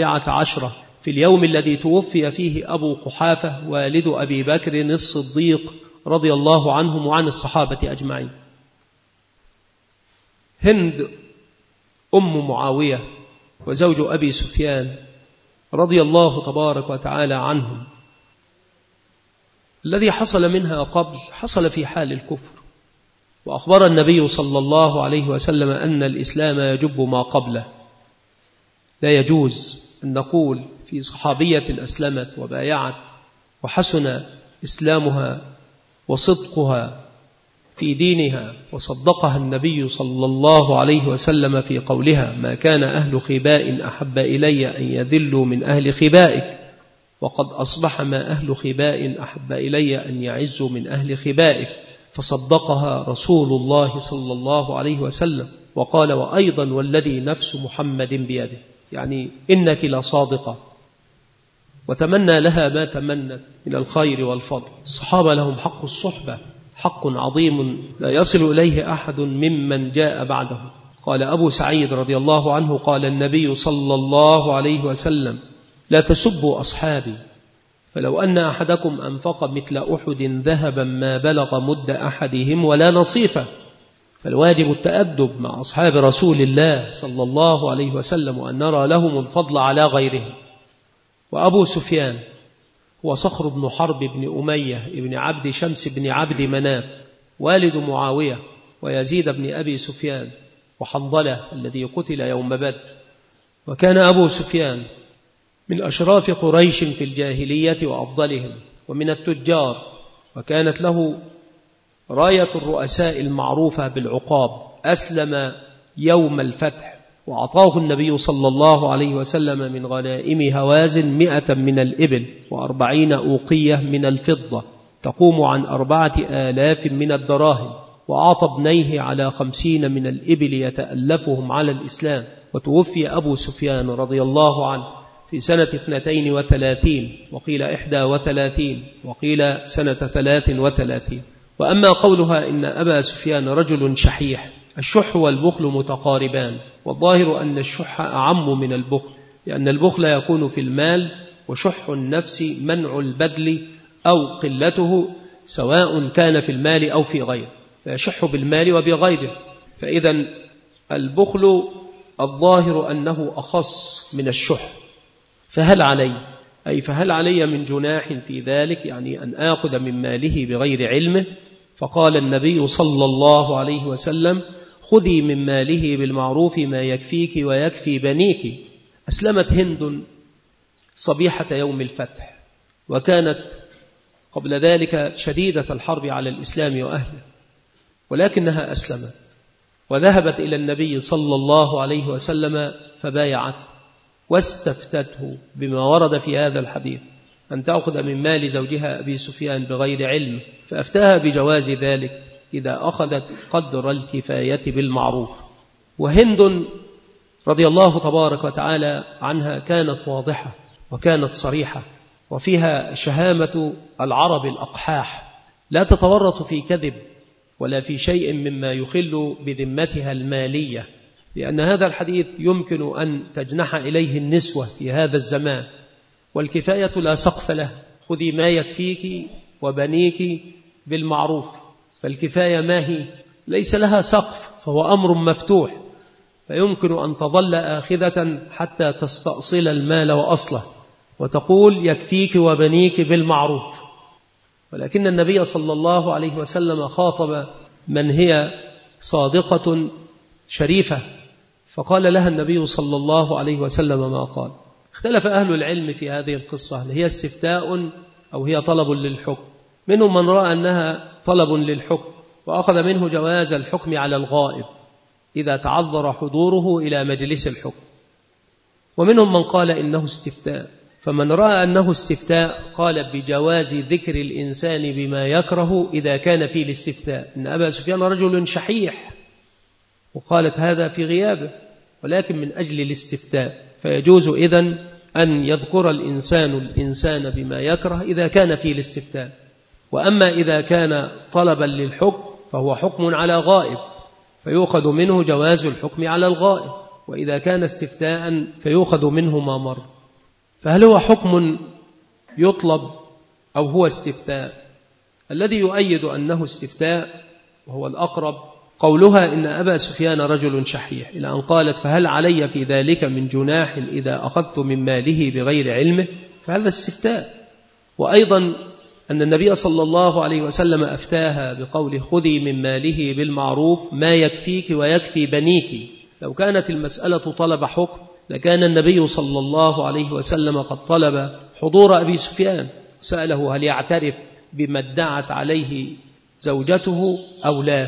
S2: 14 في اليوم الذي توفي فيه أبو قحافة والد أبي بكر الصديق رضي الله عنهم وعن الصحابة أجمعين. هند أم معاوية وزوج أبي سفيان رضي الله تبارك وتعالى عنهم، الذي حصل منها قبل حصل في حال الكفر، وأخبر النبي صلى الله عليه وسلم أن الإسلام يجب ما قبله. لا يجوز أن نقول في صحابية أسلمت وبايعت وحسن إسلامها وصدقها في دينها وصدقها النبي صلى الله عليه وسلم في قولها: ما كان أهل خباء أحب إلي أن يذلوا من أهل خبائك، وقد أصبح ما أهل خباء أحب إلي أن يعزوا من أهل خبائك، فصدقها رسول الله صلى الله عليه وسلم وقال: وأيضا والذي نفس محمد بيده، يعني إنك لصادقة. وتمنى لها ما تمنت من الخير والفضل. الصحابة لهم حق الصحبة، حق عظيم لا يصل إليه أحد ممن جاء بعده. قال أبو سعيد رضي الله عنه قال النبي صلى الله عليه وسلم: لا تسبوا أصحابي، فلو أن أحدكم أنفق مثل أحد ذهبا ما بلغ مد أحدهم ولا نصيفه. فالواجب التأدب مع أصحاب رسول الله صلى الله عليه وسلم وأن نرى لهم الفضل على غيرهم. وأبو سفيان هو صخر بن حرب بن أمية بن عبد شمس بن عبد مناف والد معاوية ويزيد بن أبي سفيان وحنظلة الذي قتل يوم بدر. وكان أبو سفيان من أشراف قريش في الجاهلية وأفضلهم ومن التجار، وكانت له راية الرؤساء المعروفة بالعقاب. أسلم يوم الفتح وأعطاه النبي صلى الله عليه وسلم من غنائم هوازن 100 من الإبل و40 أوقية من الفضة تقوم عن 4000 من الدراهم، وأعطى ابنيه على 50 من الإبل يتألفهم على الإسلام. وتوفي أبو سفيان رضي الله عنه في سنة 32 وقيل 31 وقيل سنة 33. وأما قولها إن أبا سفيان رجل شحيح، الشح والبخل متقاربان، والظاهر أن الشح أعم من البخل، لأن البخل يكون في المال، وشح النفس منع البذل أو قلته سواء كان في المال أو في غيره، فيشح بالمال وبغيره. فإذا البخل الظاهر أنه أخص من الشح. فهل علي من جناح في ذلك، يعني أن آخذ من ماله بغير علمه؟ فقال النبي صلى الله عليه وسلم: خذي من ماله بالمعروف ما يكفيك ويكفي بنيك. أسلمت هند صبيحة يوم الفتح، وكانت قبل ذلك شديدة الحرب على الإسلام وأهله، ولكنها أسلمت وذهبت إلى النبي صلى الله عليه وسلم فبايعته واستفتته بما ورد في هذا الحديث أن تأخذ من مال زوجها أبي سفيان بغير علم، فأفتاها بجواز ذلك إذا أخذت قدر الكفاية بالمعروف. وهند رضي الله تبارك وتعالى عنها كانت واضحة وكانت صريحة، وفيها شهامة العرب الأقحاح، لا تتورط في كذب ولا في شيء مما يخل بذمتها المالية، لأن هذا الحديث يمكن أن تجنح إليه النسوة في هذا الزمان. والكفاية لا سقف له، خذي ما يكفيك وبنيك بالمعروف. فالكفاية ما هي؟ ليس لها سقف، فهو أمر مفتوح، فيمكن أن تظل آخذة حتى تستأصل المال وأصله وتقول يكفيك وبنيك بالمعروف. ولكن النبي صلى الله عليه وسلم خاطب من هي صادقة شريفة، فقال لها النبي صلى الله عليه وسلم ما قال. اختلف أهل العلم في هذه القصة، هل هي استفتاء أو هي طلب للحكم؟ منهم من رأى أنها طلب للحكم وأخذ منه جواز الحكم على الغائب إذا تعذر حضوره إلى مجلس الحكم، ومنهم من قال إنه استفتاء. فمن رأى أنه استفتاء قال بجواز ذكر الإنسان بما يكره إذا كان فيه الاستفتاء. إن أبا سفيان رجل شحيح، وقالت هذا في غيابه ولكن من أجل الاستفتاء، فيجوز إذن أن يذكر الإنسان بما يكره إذا كان فيه الاستفتاء. وأما إذا كان طلبا للحكم فهو حكم على غائب، فيؤخذ منه جواز الحكم على الغائب، وإذا كان استفتاء فيؤخذ منه ما مر. فهل هو حكم يطلب أو هو استفتاء؟ الذي يؤيد أنه استفتاء وهو الأقرب قولها إن أبا سفيان رجل شحيح، إلى أن قالت فهل علي في ذلك من جناح إذا أخذت من ماله بغير علمه؟ فهذا استفتاء. وأيضا أن النبي صلى الله عليه وسلم أفتاها بقوله خذي من ماله بالمعروف ما يكفيك ويكفي بنيك. لو كانت المسألة طلب حكم لكان النبي صلى الله عليه وسلم قد طلب حضور أبي سفيان، سأله هل يعترف بما ادعت عليه زوجته أو لا.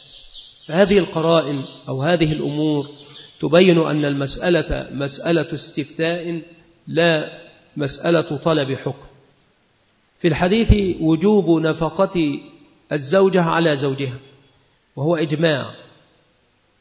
S2: فهذه القرائن أو هذه الأمور تبين أن المسألة مسألة استفتاء لا مسألة طلب حكم. في الحديث وجوب نفقة الزوجة على زوجها، وهو إجماع،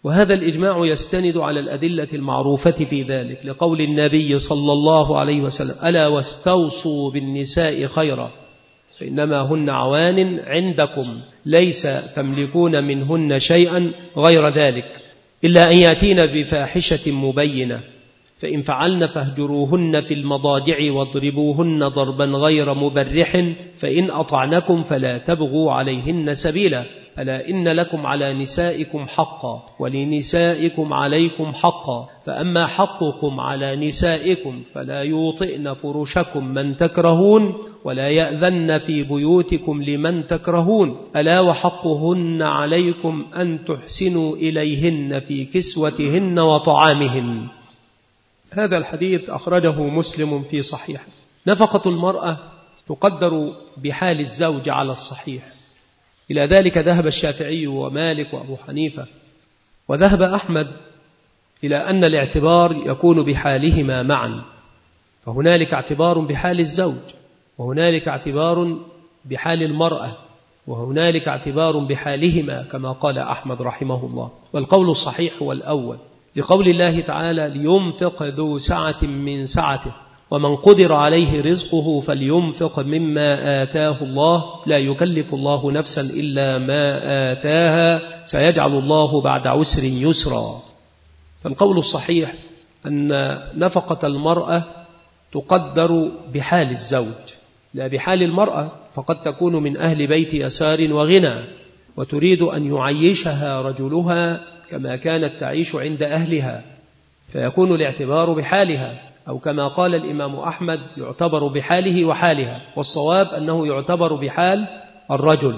S2: وهذا الإجماع يستند على الأدلة المعروفة في ذلك، لقول النبي صلى الله عليه وسلم: ألا واستوصوا بالنساء خيرا فإنما هن عوان عندكم ليس تملكون منهن شيئا غير ذلك إلا أن يأتين بفاحشة مبينة، فإن فعلن فاهجروهن في المضاجع واضربوهن ضربا غير مبرح، فإن أطعنكم فلا تبغوا عليهن سبيلا، ألا إن لكم على نسائكم حقا ولنسائكم عليكم حقا، فأما حقكم على نسائكم فلا يوطئن فرشكم من تكرهون ولا يأذن في بيوتكم لمن تكرهون، ألا وحقهن عليكم أن تحسنوا إليهن في كسوتهن وطعامهن. هذا الحديث أخرجه مسلم في صحيحه. نفقة المرأة تقدر بحال الزوج على الصحيح، إلى ذلك ذهب الشافعي ومالك وأبو حنيفة، وذهب أحمد إلى أن الاعتبار يكون بحالهما معا، فهنالك اعتبار بحال الزوج، وهنالك اعتبار بحال المرأة، وهنالك اعتبار بحالهما كما قال أحمد رحمه الله. والقول الصحيح هو الأول، لقول الله تعالى: لينفق ذو سعة من سعته ومن قدر عليه رزقه فلينفق مما آتاه الله لا يكلف الله نفسا إلا ما آتاها سيجعل الله بعد عسر يسرا. فالقول الصحيح أن نفقة المرأة تقدر بحال الزوج لا بحال المرأة، فقد تكون من أهل بيت يسار وغنى وتريد أن يعيشها رجلها كما كانت تعيش عند أهلها، فيكون الاعتبار بحالها، أو كما قال الإمام أحمد: يعتبر بحاله وحالها، والصواب أنه يعتبر بحال الرجل.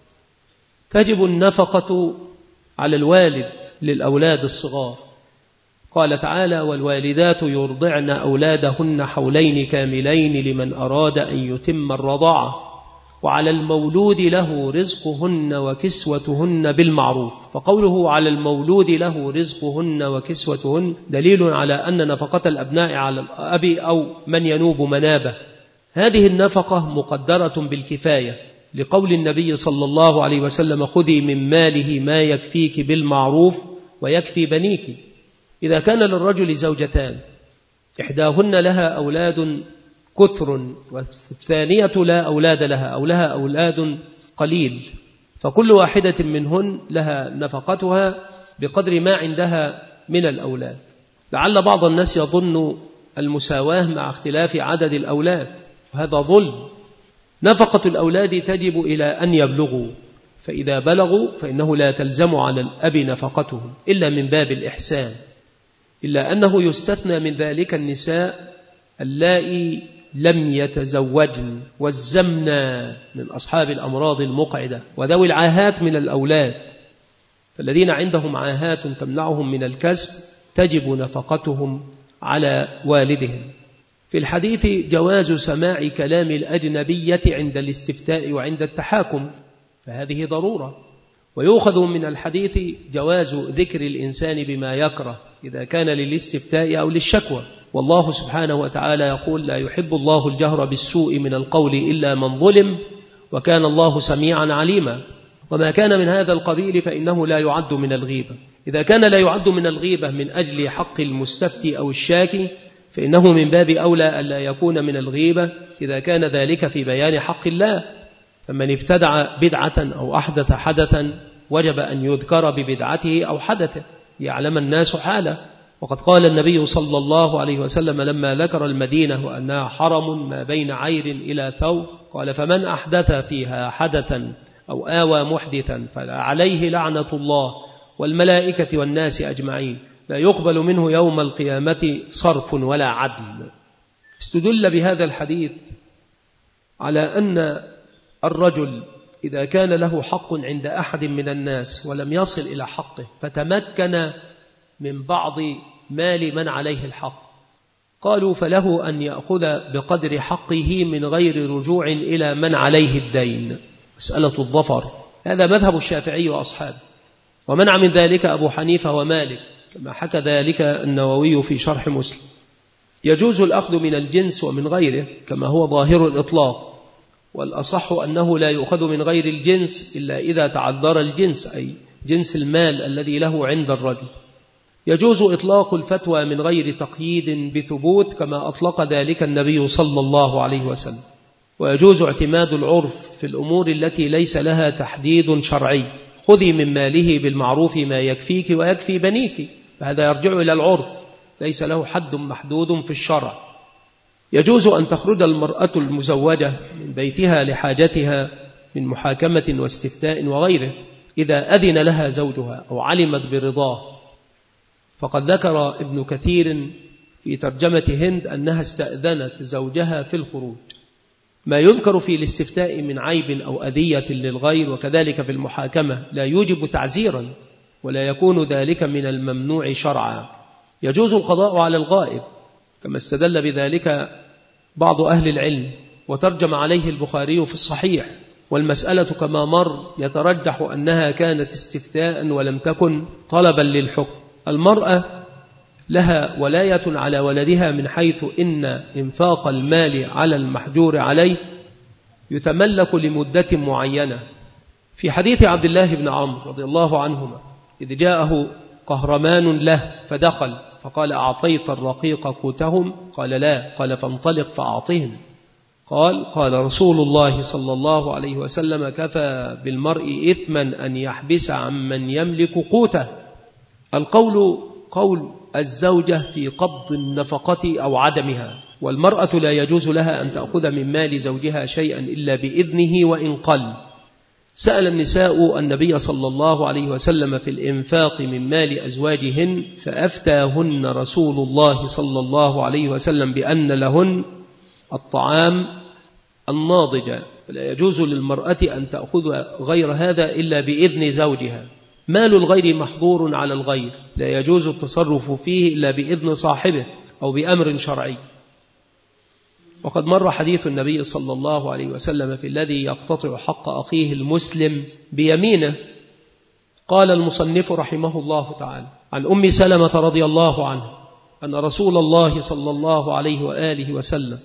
S2: تجب النفقة على الوالد للأولاد الصغار، قال تعالى: والوالدات يرضعن أولادهن حولين كاملين لمن أراد أن يتم الرضاعة، وعلى المولود له رزقهن وكسوتهن بالمعروف. فقوله على المولود له رزقهن وكسوتهن دليل على أن نفقة الأبناء على الأب أو من ينوب منابه. هذه النفقة مقدرة بالكفاية، لقول النبي صلى الله عليه وسلم: خذي من ماله ما يكفيك بالمعروف ويكفي بنيك. إذا كان للرجل زوجتان إحداهن لها أولاد كثر والثانية لا أولاد لها أو لها أولاد قليل، فكل واحدة منهن لها نفقتها بقدر ما عندها من الأولاد. لعل بعض الناس يظن المساواة مع اختلاف عدد الأولاد، وهذا ظلم. نفقة الأولاد تجب إلى أن يبلغوا، فإذا بلغوا فإنه لا تلزم على الأب نفقتهم إلا من باب الإحسان، إلا أنه يستثنى من ذلك النساء اللائي لم يتزوجن والزمنا من أصحاب الأمراض المقعدة وذوي العاهات من الأولاد، فالذين عندهم عاهات تمنعهم من الكسب تجب نفقتهم على والدهم. في الحديث جواز سماع كلام الأجنبية عند الاستفتاء وعند التحاكم، فهذه ضرورة. ويؤخذ من الحديث جواز ذكر الإنسان بما يكره إذا كان للاستفتاء أو للشكوى، والله سبحانه وتعالى يقول: لا يحب الله الجهر بالسوء من القول إلا من ظلم وكان الله سميعا عليما. وما كان من هذا القبيل فإنه لا يعد من الغيبة. إذا كان لا يعد من الغيبة من أجل حق المستفتي أو الشاكي، فإنه من باب أولى ألا يكون من الغيبة إذا كان ذلك في بيان حق الله. فمن ابتدع بدعة أو أحدث حدثا وجب أن يذكر ببدعته أو حدثه ليعلم الناس حاله. وقد قال النبي صلى الله عليه وسلم لما ذكر المدينة وأنها حرم ما بين عير إلى ثور، قال: فمن أحدث فيها حدثا أو آوى محدثا فعليه لعنة الله والملائكة والناس أجمعين، لا يقبل منه يوم القيامة صرف ولا عدل. استدل بهذا الحديث على أن الرجل إذا كان له حق عند أحد من الناس ولم يصل إلى حقه فتمكن من بعض مال من عليه الحق، قالوا فله أن يأخذ بقدر حقه من غير رجوع إلى من عليه الدين، مسألة الظفر. هذا مذهب الشافعي وأصحابه، ومنع من ذلك أبو حنيفة ومالك كما حكى ذلك النووي في شرح مسلم. يجوز الأخذ من الجنس ومن غيره كما هو ظاهر الإطلاق، والأصح أنه لا يؤخذ من غير الجنس إلا إذا تعذر الجنس، أي جنس المال الذي له عند الرجل. يجوز إطلاق الفتوى من غير تقييد بثبوت كما أطلق ذلك النبي صلى الله عليه وسلم. ويجوز اعتماد العرف في الأمور التي ليس لها تحديد شرعي. خذي من ماله بالمعروف ما يكفيك ويكفي بنيك، فهذا يرجع إلى العرف ليس له حد محدود في الشرع. يجوز أن تخرج المرأة المزوجة من بيتها لحاجتها من محاكمة واستفتاء وغيره إذا أذن لها زوجها أو علمت برضاه. فقد ذكر ابن كثير في ترجمة هند أنها استأذنت زوجها في الخروج. ما يذكر في الاستفتاء من عيب أو أذية للغير وكذلك في المحاكمة لا يوجب تعزيرا ولا يكون ذلك من الممنوع شرعا. يجوز القضاء على الغائب كما استدل بذلك بعض أهل العلم، وترجم عليه البخاري في الصحيح. والمسألة كما مر يترجح أنها كانت استفتاء ولم تكن طلبا للحكم. المرأة لها ولاية على ولدها من حيث إن إنفاق المال على المحجور عليه يتملك لمدة معينة. في حديث عبد الله بن عمرو رضي الله عنهما إذ جاءه قهرمان له فدخل فقال أعطيت الرقيق قوتهم؟ قال لا. قال فانطلق فأعطهم. قال رسول الله صلى الله عليه وسلم كفى بالمرء إثما أن يحبس عمن يملك قوته. القول قول الزوجة في قبض النفقة أو عدمها، والمرأة لا يجوز لها أن تأخذ من مال زوجها شيئا إلا بإذنه وإن قل. سأل النساء النبي صلى الله عليه وسلم في الإنفاق من مال أزواجهن فأفتاهن رسول الله صلى الله عليه وسلم بأن لهن الطعام الناضج، فلا يجوز للمرأة أن تأخذ غير هذا إلا بإذن زوجها. مال الغير محظور على الغير، لا يجوز التصرف فيه إلا بإذن صاحبه أو بأمر شرعي. وقد مر حديث النبي صلى الله عليه وسلم في الذي يقتطع حق أخيه المسلم بيمينه. قال المصنف رحمه الله تعالى عن أم سلمة رضي الله عنها أن رسول الله صلى الله عليه وآله وسلم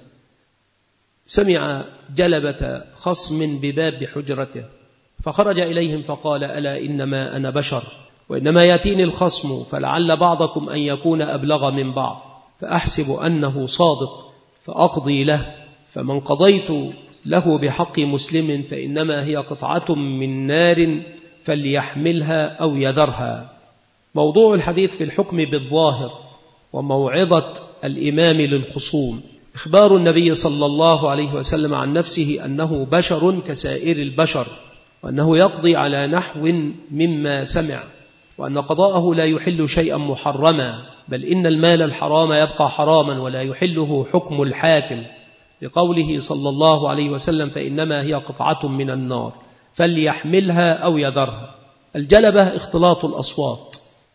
S2: سمع جلبة خصم بباب حجرته فخرج إليهم فقال ألا إنما أنا بشر وإنما يأتيني الخصم فلعل بعضكم أن يكون أبلغ من بعض فأحسب أنه صادق فأقضي له، فمن قضيت له بحق مسلم فإنما هي قطعة من نار فليحملها أو يذرها. موضوع الحديث في الحكم بالظاهر وموعظة الإمام للخصوم. إخبار النبي صلى الله عليه وسلم عن نفسه أنه بشر كسائر البشر، وأنه يقضي على نحو مما سمع، وأن قضاءه لا يحل شيئا محرما، بل إن المال الحرام يبقى حراما ولا يحله حكم الحاكم، لقوله صلى الله عليه وسلم فإنما هي قطعة من النار فليحملها أو يذرها. الجلبة اختلاط الأصوات،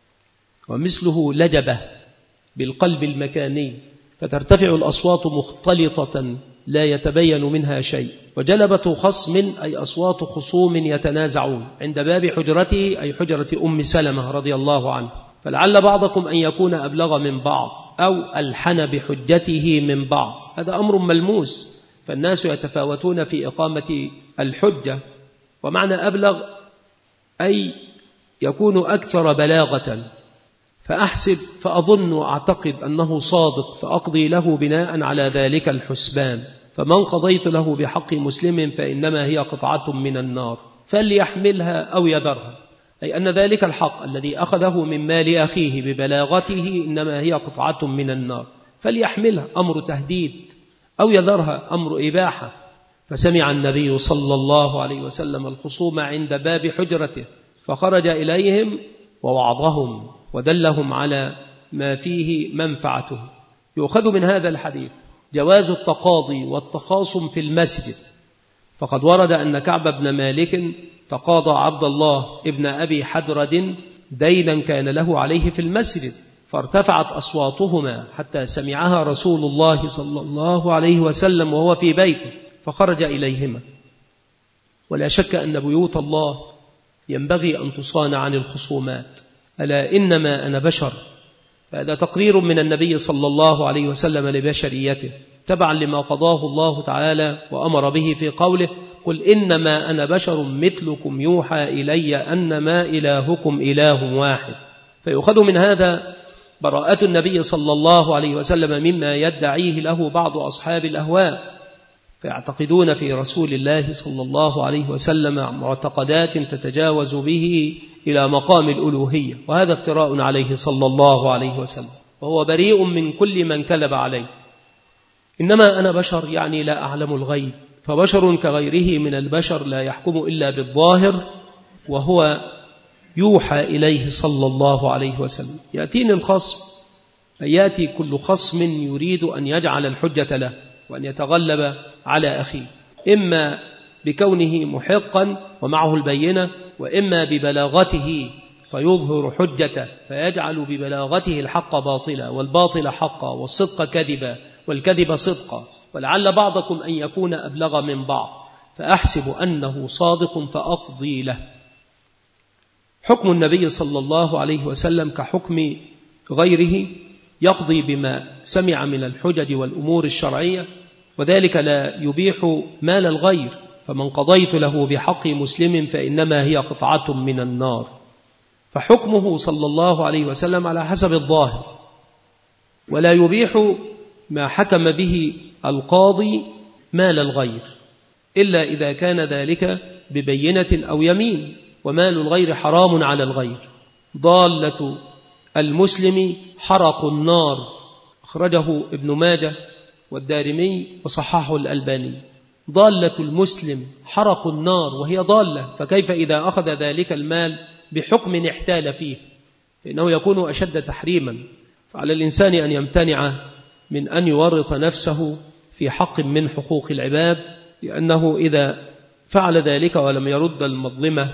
S2: ومثله لجبة بالقلب المكاني، فترتفع الأصوات مختلطة لا يتبين منها شيء. وجلبة خصم أي أصوات خصوم يتنازعون عند باب حجرته أي حجرة أم سلمة رضي الله عنه، فلعل بعضكم أن يكون أبلغ من بعض أو ألحن بحجته من بعض. هذا أمر ملموس، فالناس يتفاوتون في إقامة الحجة، ومعنى أبلغ أي يكون أكثر بلاغة. فأحسب فأظن وأعتقد أنه صادق فأقضي له بناء على ذلك الحسبان، فمن قضيت له بحق مسلم فإنما هي قطعة من النار فليحملها أو يذرها، أي أن ذلك الحق الذي أخذه من مال أخيه ببلاغته إنما هي قطعة من النار، فليحملها أمر تهديد أو يذرها أمر إباحة. فسمع النبي صلى الله عليه وسلم الخصوم عند باب حجرته فخرج إليهم ووعظهم ودلهم على ما فيه منفعته. يؤخذ من هذا الحديث جواز التقاضي والتخاصم في المسجد، فقد ورد أن كعب بن مالك تقاضى عبد الله ابن أبي حدرد دينا كان له عليه في المسجد، فارتفعت أصواتهما حتى سمعها رسول الله صلى الله عليه وسلم وهو في بيته فخرج إليهما. ولا شك أن بيوت الله ينبغي أن تصان عن الخصومات. ألا إنما أنا بشر، فهذا تقرير من النبي صلى الله عليه وسلم لبشريته تبعا لما قضاه الله تعالى وأمر به في قوله قل إنما أنا بشر مثلكم يوحى إلي أنما إلهكم إله واحد. فيؤخذ من هذا براءة النبي صلى الله عليه وسلم مما يدعيه له بعض أصحاب الأهواء، فيعتقدون في رسول الله صلى الله عليه وسلم معتقدات تتجاوز به إلى مقام الألوهية، وهذا افتراء عليه صلى الله عليه وسلم، وهو بريء من كل من كذب عليه. إنما أنا بشر يعني لا أعلم الغيب، فبشر كغيره من البشر لا يحكم إلا بالظاهر، وهو يوحى إليه صلى الله عليه وسلم. يأتيني الخصم، يأتي كل خصم يريد أن يجعل الحجة له وأن يتغلب على أخيه، إما بكونه محقا ومعه البينة، وإما ببلاغته فيظهر حجته فيجعل ببلاغته الحق باطلا والباطل حقا والصدق كذبا والكذب صدقا، ولعل بعضكم أن يكون أبلغ من بعض، فأحسب أنه صادق فأقضي له. حكم النبي صلى الله عليه وسلم كحكم غيره، يقضي بما سمع من الحجج والأمور الشرعية، وذلك لا يبيح مال الغير، فمن قضيت له بحق مسلم فإنما هي قطعة من النار. فحكمه صلى الله عليه وسلم على حسب الظاهر، ولا يبيح ما حكم به القاضي مال الغير إلا إذا كان ذلك ببينة أو يمين، ومال الغير حرام على الغير. ضالة المسلم حرق النار، أخرجه ابن ماجه والدارمي وصححه الألباني. ضالة المسلم حرق النار وهي ضالة، فكيف إذا أخذ ذلك المال بحكم احتال فيه، فإنه يكون أشد تحريما. فعلى الإنسان أن يمتنع من أن يورط نفسه في حق من حقوق العباد، لأنه إذا فعل ذلك ولم يرد المظلمة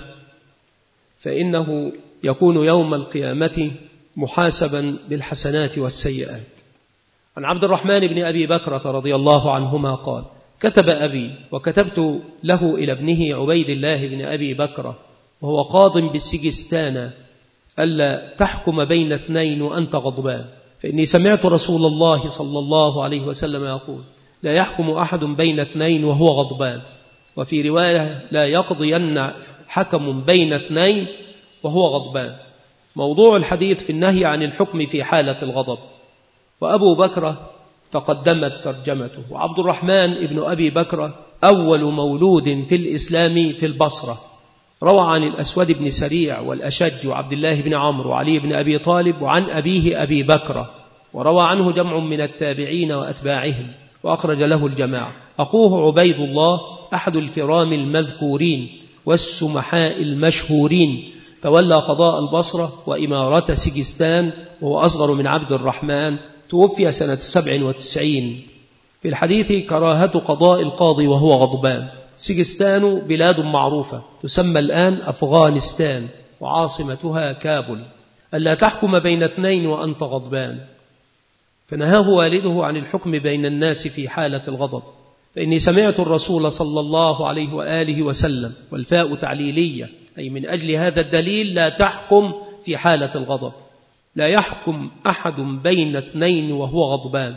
S2: فإنه يكون يوم القيامة محاسبا بالحسنات والسيئات. عن عبد الرحمن بن أبي بكرة رضي الله عنهما قال: كتب أبي وكتبت له إلى ابنه عبيد الله بن أبي بكرة وهو قاض بالسجستان ألا تحكم بين اثنين وأنت غضبان، فإني سمعت رسول الله صلى الله عليه وسلم يقول: لا يحكم أحد بين اثنين وهو غضبان، وفي رواية: لا يقضين حكم بين اثنين وهو غضبان. موضوع الحديث في النهي عن الحكم في حالة الغضب. وأبو بكرة تقدمت ترجمته. وعبد الرحمن ابن أبي بكرة أول مولود في الإسلام في البصرة، روى عن الأسود بن سريع والأشج وعبد الله بن عمرو وعلي بن أبي طالب وعن أبيه أبي بكرة، وروى عنه جمع من التابعين وأتباعهم، وأخرج له الجماعة. أخوه عبيد الله أحد الكرام المذكورين والسمحاء المشهورين، تولى قضاء البصرة وإمارة سجستان، وهو أصغر من عبد الرحمن، توفي سنة 97. في الحديث كراهة قضاء القاضي وهو غضبان. سجستان بلاد معروفة تسمى الآن أفغانستان، وعاصمتها كابل. ألا تحكم بين اثنين وأنت غضبان، فنهاه والده عن الحكم بين الناس في حالة الغضب. فإني سمعت الرسول صلى الله عليه وآله وسلم، والفاء تعليلية أي من أجل هذا الدليل لا تحكم في حالة الغضب. لا يحكم أحد بين اثنين وهو غضبان.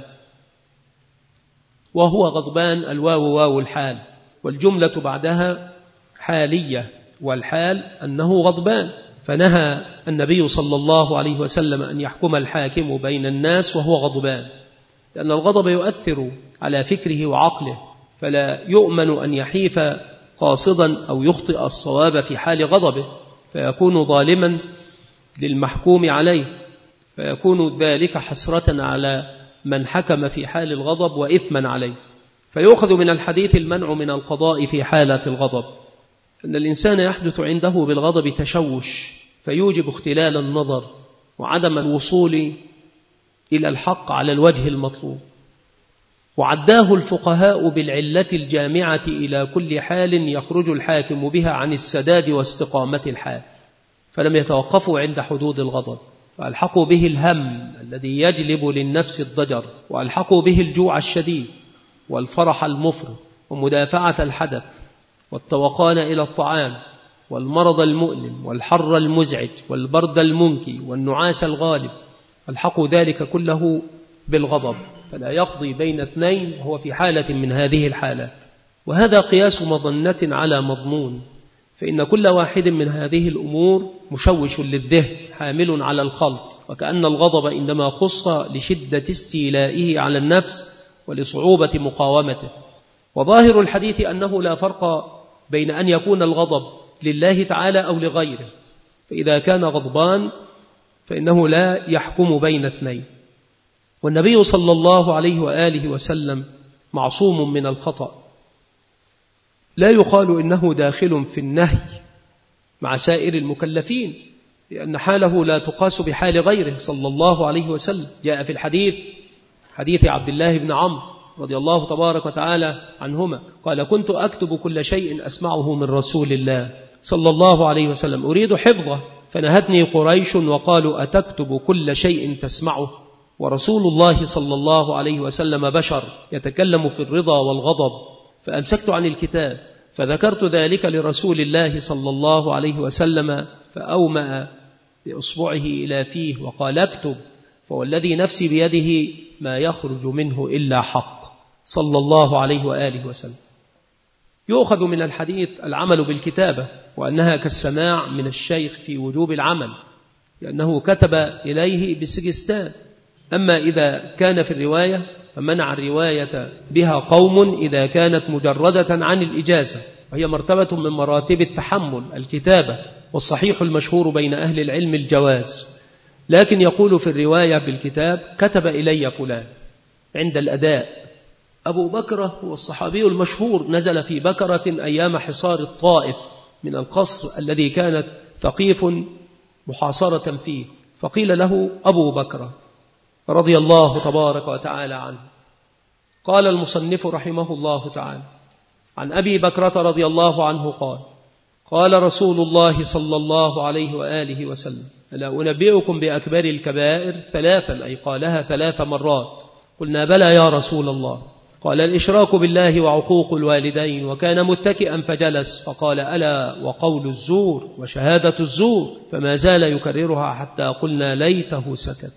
S2: وهو غضبان الواو واو الحال، والجملة بعدها حالية، والحال أنه غضبان. فنهى النبي صلى الله عليه وسلم أن يحكم الحاكم بين الناس وهو غضبان، لأن الغضب يؤثر على فكره وعقله، فلا يؤمن أن يحيف قاصدا أو يخطئ الصواب في حال غضبه، فيكون ظالما للمحكوم عليه، فيكون ذلك حسرة على من حكم في حال الغضب وإثما عليه. فيؤخذ من الحديث المنع من القضاء في حالة الغضب، أن الإنسان يحدث عنده بالغضب تشوش فيوجب اختلال النظر وعدم الوصول إلى الحق على الوجه المطلوب. وعداه الفقهاء بالعلة الجامعة إلى كل حال يخرج الحاكم بها عن السداد واستقامة الحال، فلم يتوقفوا عند حدود الغضب، فألحقوا به الهم الذي يجلب للنفس الضجر، وألحقوا به الجوع الشديد والفرح المفرط ومدافعة الحدث والتوقان إلى الطعام والمرض المؤلم والحر المزعج والبرد المنكي والنعاس الغالب، ألحقوا ذلك كله بالغضب، فلا يقضي بين اثنين وهو في حالة من هذه الحالات. وهذا قياس مظنة على مضمون، فإن كل واحد من هذه الأمور مشوش للذهن حامل على الخلط، وكأن الغضب إنما خص لشدة استيلائه على النفس ولصعوبة مقاومته. وظاهر الحديث أنه لا فرق بين أن يكون الغضب لله تعالى أو لغيره، فإذا كان غضبان فإنه لا يحكم بين اثنين. والنبي صلى الله عليه وآله وسلم معصوم من الخطأ، لا يقال إنه داخل في النهي مع سائر المكلفين، لأن حاله لا تقاس بحال غيره صلى الله عليه وسلم. جاء في الحديث حديث عبد الله بن عمرو رضي الله تبارك وتعالى عنهما قال: كنت أكتب كل شيء أسمعه من رسول الله صلى الله عليه وسلم أريد حفظه، فنهتني قريش وقالوا: أتكتب كل شيء تسمعه؟ ورسول الله صلى الله عليه وسلم بشر يتكلم في الرضا والغضب، فأمسكت عن الكتاب، فذكرت ذلك لرسول الله صلى الله عليه وسلم، فأومأ بإصبعه إلى فيه وقال: اكتب، فوالذي نفسي بيده ما يخرج منه إلا حق، صلى الله عليه وآله وسلم. يؤخذ من الحديث العمل بالكتابة، وأنها كالسماع من الشيخ في وجوب العمل، لأنه كتب إليه بالسجستان. أما إذا كان في الرواية فمنع الرواية بها قوم إذا كانت مجردة عن الإجازة، وهي مرتبة من مراتب التحمل الكتابة، والصحيح المشهور بين أهل العلم الجواز. لكن يقول في الرواية بالكتاب: كتب إلي فلان عند الأداء. أبو بكر هو الصحابي المشهور، نزل في بكرة أيام حصار الطائف من القصر الذي كانت ثقيف محاصرة فيه، فقيل له أبو بكر رضي الله تبارك وتعالى عنه. قال المصنف رحمه الله تعالى: عن أبي بكرة رضي الله عنه قال: قال رسول الله صلى الله عليه وآله وسلم: ألا أنبئكم بأكبر الكبائر ثلاثا، أي قالها 3 مرات. قلنا: بلى يا رسول الله. قال: الإشراك بالله وعقوق الوالدين. وكان متكئا فجلس، فقال: ألا وقول الزور وشهادة الزور. فما زال يكررها حتى قلنا ليته سكت.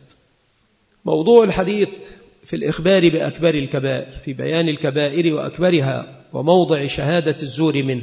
S2: موضوع الحديث في الإخبار بأكبر الكبائر، في بيان الكبائر وأكبرها وموضع شهادة الزور منه.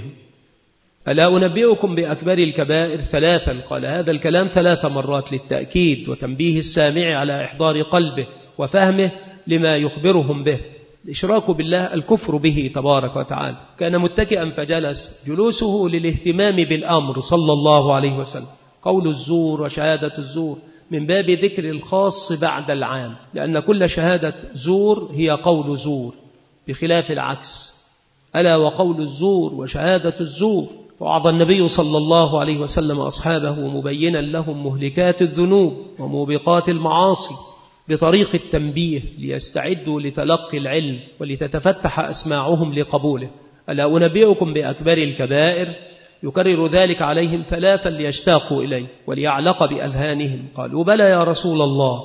S2: ألا أنبئكم بأكبر الكبائر ثلاثا، قال هذا الكلام 3 مرات للتأكيد وتنبيه السامع على إحضار قلبه وفهمه لما يخبرهم به. الإشراك بالله الكفر به تبارك وتعالى. كان متكئا فجلس، جلوسه للاهتمام بالأمر صلى الله عليه وسلم. قول الزور وشهادة الزور من باب ذكر الخاص بعد العام، لأن كل شهادة زور هي قول زور، بخلاف العكس. ألا وقول الزور وشهادة الزور. وعظ النبي صلى الله عليه وسلم أصحابه مبينا لهم مهلكات الذنوب وموبقات المعاصي بطريق التنبيه، ليستعدوا لتلقي العلم ولتتفتح أسماعهم لقبوله. ألا أنبئكم بأكبر الكبائر، يكرر ذلك عليهم 3 ليشتاقوا إليه وليعلق بأذهانهم. قالوا: بلى يا رسول الله.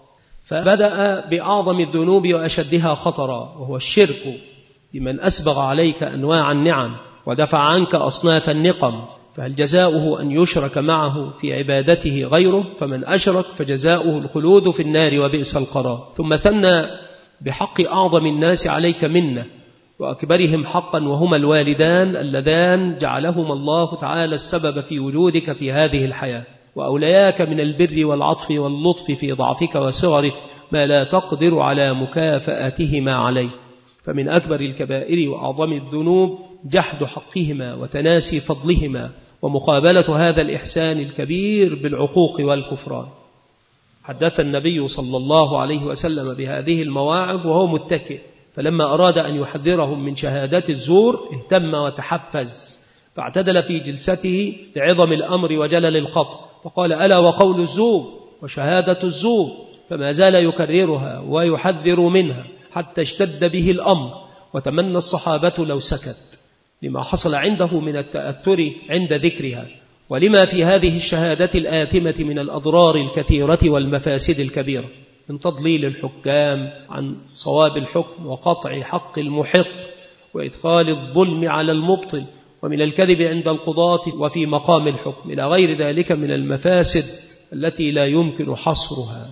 S2: فبدأ بأعظم الذنوب وأشدها خطرا، وهو الشرك بمن أسبغ عليك أنواع النعم ودفع عنك أصناف النقم، فهل جزاؤه أن يشرك معه في عبادته غيره؟ فمن أشرك فجزاؤه الخلود في النار وبئس القرار. ثم ثنى بحق أعظم الناس عليك منه وأكبرهم حقا، وهما الوالدان اللذان جعلهما الله تعالى السبب في وجودك في هذه الحياة، وأولياك من البر والعطف واللطف في ضعفك وصغرك ما لا تقدر على مكافأتهما عليه. فمن أكبر الكبائر وأعظم الذنوب جحد حقهما وتناسي فضلهما، ومقابلة هذا الإحسان الكبير بالعقوق والكفران. حدث النبي صلى الله عليه وسلم بهذه المواعظ وهو متكئ، فلما أراد أن يحذرهم من شهادة الزور اهتم وتحفز، فاعتدل في جلسته لعظم الأمر وجلل الخطر، فقال: ألا وقول الزور وشهادة الزور. فما زال يكررها ويحذر منها حتى اشتد به الأمر، وتمنى الصحابة لو سكت، لما حصل عنده من التأثر عند ذكرها، ولما في هذه الشهادة الآثمة من الأضرار الكثيرة والمفاسد الكبيرة، من تضليل الحكام عن صواب الحكم، وقطع حق المحق، وإدخال الظلم على المبطل، ومن الكذب عند القضاة وفي مقام الحكم، إلى غير ذلك من المفاسد التي لا يمكن حصرها.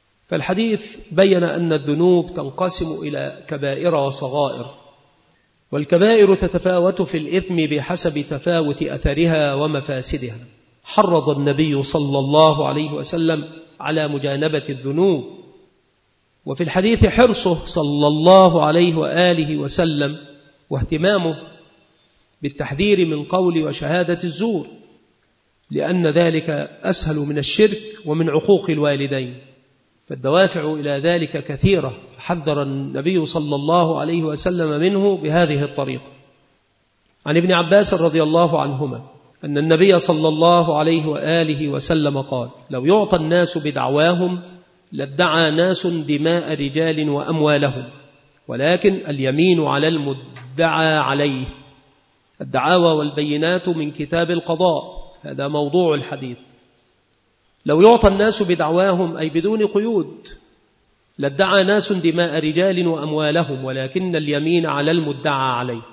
S2: فالحديث بين أن الذنوب تنقسم إلى كبائر وصغائر، والكبائر تتفاوت في الإثم بحسب تفاوت أثرها ومفاسدها. حرض النبي صلى الله عليه وسلم على مجانبة الذنوب، وفي الحديث حرصه صلى الله عليه وآله وسلم واهتمامه بالتحذير من قول وشهادة الزور، لأن ذلك أسهل من الشرك ومن عقوق الوالدين، فالدوافع إلى ذلك كثيرة، حذر النبي صلى الله عليه وسلم منه بهذه الطريقة. عن ابن عباس رضي الله عنهما أن النبي صلى الله عليه وآله وسلم قال: لو يعطى الناس بدعواهم لادعى ناس دماء رجال وأموالهم، ولكن اليمين على المدعى عليه. الدعاوى والبينات من كتاب القضاء، هذا موضوع الحديث. لو يعطى الناس بدعواهم أي بدون قيود لادعى ناس دماء رجال وأموالهم، ولكن اليمين على المدعى عليه.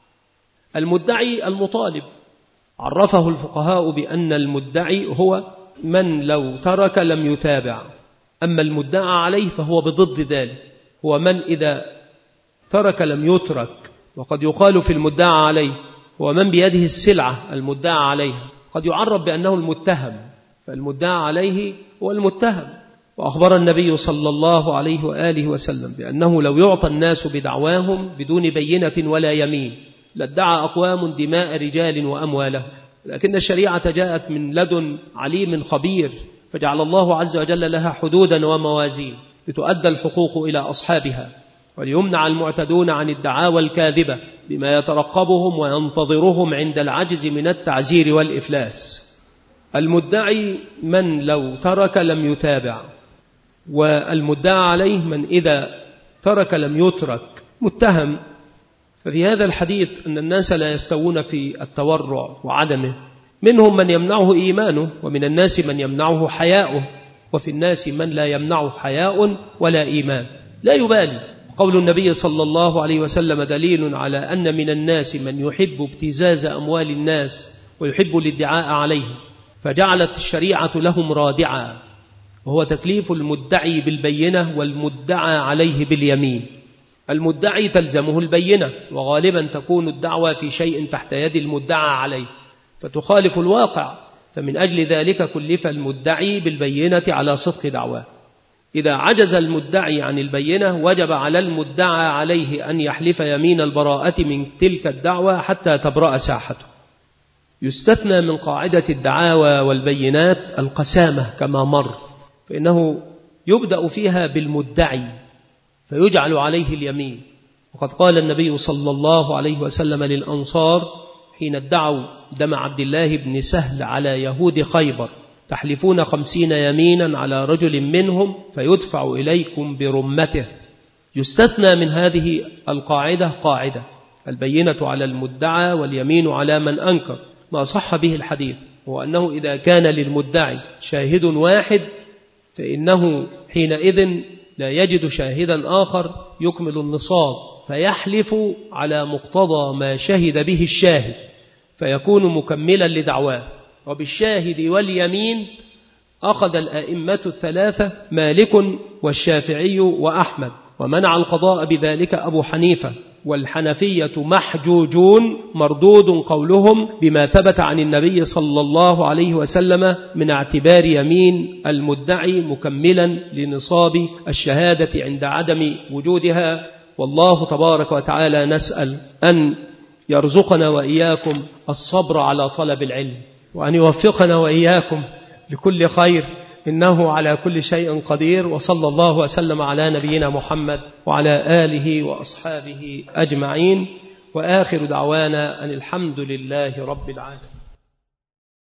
S2: المدعي المطالب، عرفه الفقهاء بأن المدعي هو من لو ترك لم يتابع، أما المدعى عليه فهو بضد ذلك، هو من إذا ترك لم يترك. وقد يقال في المدعى عليه هو من بيده السلعة المدعى عليها، قد يعرف بأنه المتهم، فالمدعى عليه هو المتهم. وأخبر النبي صلى الله عليه وآله وسلم بأنه لو يعطى الناس بدعواهم بدون بينة ولا يمين لادعى أقوام دماء رجال وأموالهم، لكن الشريعة جاءت من لدن عليم خبير، فجعل الله عز وجل لها حدودا وموازين لتؤدى الحقوق إلى أصحابها، وليمنع المعتدون عن الدعاوى الكاذبة بما يترقبهم وينتظرهم عند العجز من التعزير والإفلاس. المدعي من لو ترك لم يتابع، والمدعى عليه من إذا ترك لم يترك متهم. ففي هذا الحديث أن الناس لا يستوون في التورع وعدمه، منهم من يمنعه إيمانه، ومن الناس من يمنعه حياؤه، وفي الناس من لا يمنعه حياء ولا إيمان، لا يبالي. قول النبي صلى الله عليه وسلم دليل على أن من الناس من يحب ابتزاز أموال الناس ويحب الادعاء عليه، فجعلت الشريعة لهم رادعا، وهو تكليف المدعي بالبينة والمدعى عليه باليمين. المدعي تلزمه البينة، وغالبا تكون الدعوة في شيء تحت يد المدعى عليه فتخالف الواقع، فمن أجل ذلك كلف المدعي بالبينة على صدق دعواه. إذا عجز المدعي عن البينة وجب على المدعى عليه أن يحلف يمين البراءة من تلك الدعوة حتى تبرأ ساحته. يستثنى من قاعدة الدعاوى والبينات القسامة كما مر، فإنه يبدأ فيها بالمدعي فيجعل عليه اليمين. وقد قال النبي صلى الله عليه وسلم للأنصار حين ادعوا دم عبد الله بن سهل على يهود خيبر: تحلفون 50 يمينا على رجل منهم فيدفع إليكم برمته. يستثنى من هذه القاعدة قاعدة البينة على المدعى واليمين على من أنكر، ما صح به الحديث هو أنه إذا كان للمدعي شاهد واحد فإنه حينئذ لا يجد شاهدا آخر يكمل النصاب، فيحلف على مقتضى ما شهد به الشاهد فيكون مكملا لدعواه. وبالشاهد واليمين أخذ الأئمة الثلاثة مالك والشافعي وأحمد، ومنع القضاء بذلك أبو حنيفة. والحنفية محجوجون مردود قولهم بما ثبت عن النبي صلى الله عليه وسلم من اعتبار يمين المدعي مكملا لنصاب الشهادة عند عدم وجودها. والله تبارك وتعالى نسأل أن يرزقنا وإياكم الصبر على طلب العلم، وأن يوفقنا وإياكم لكل خير، إنه على كل شيء قدير. وصلى الله وسلم على نبينا محمد وعلى آله وأصحابه أجمعين، وآخر دعوانا أن الحمد لله رب العالمين.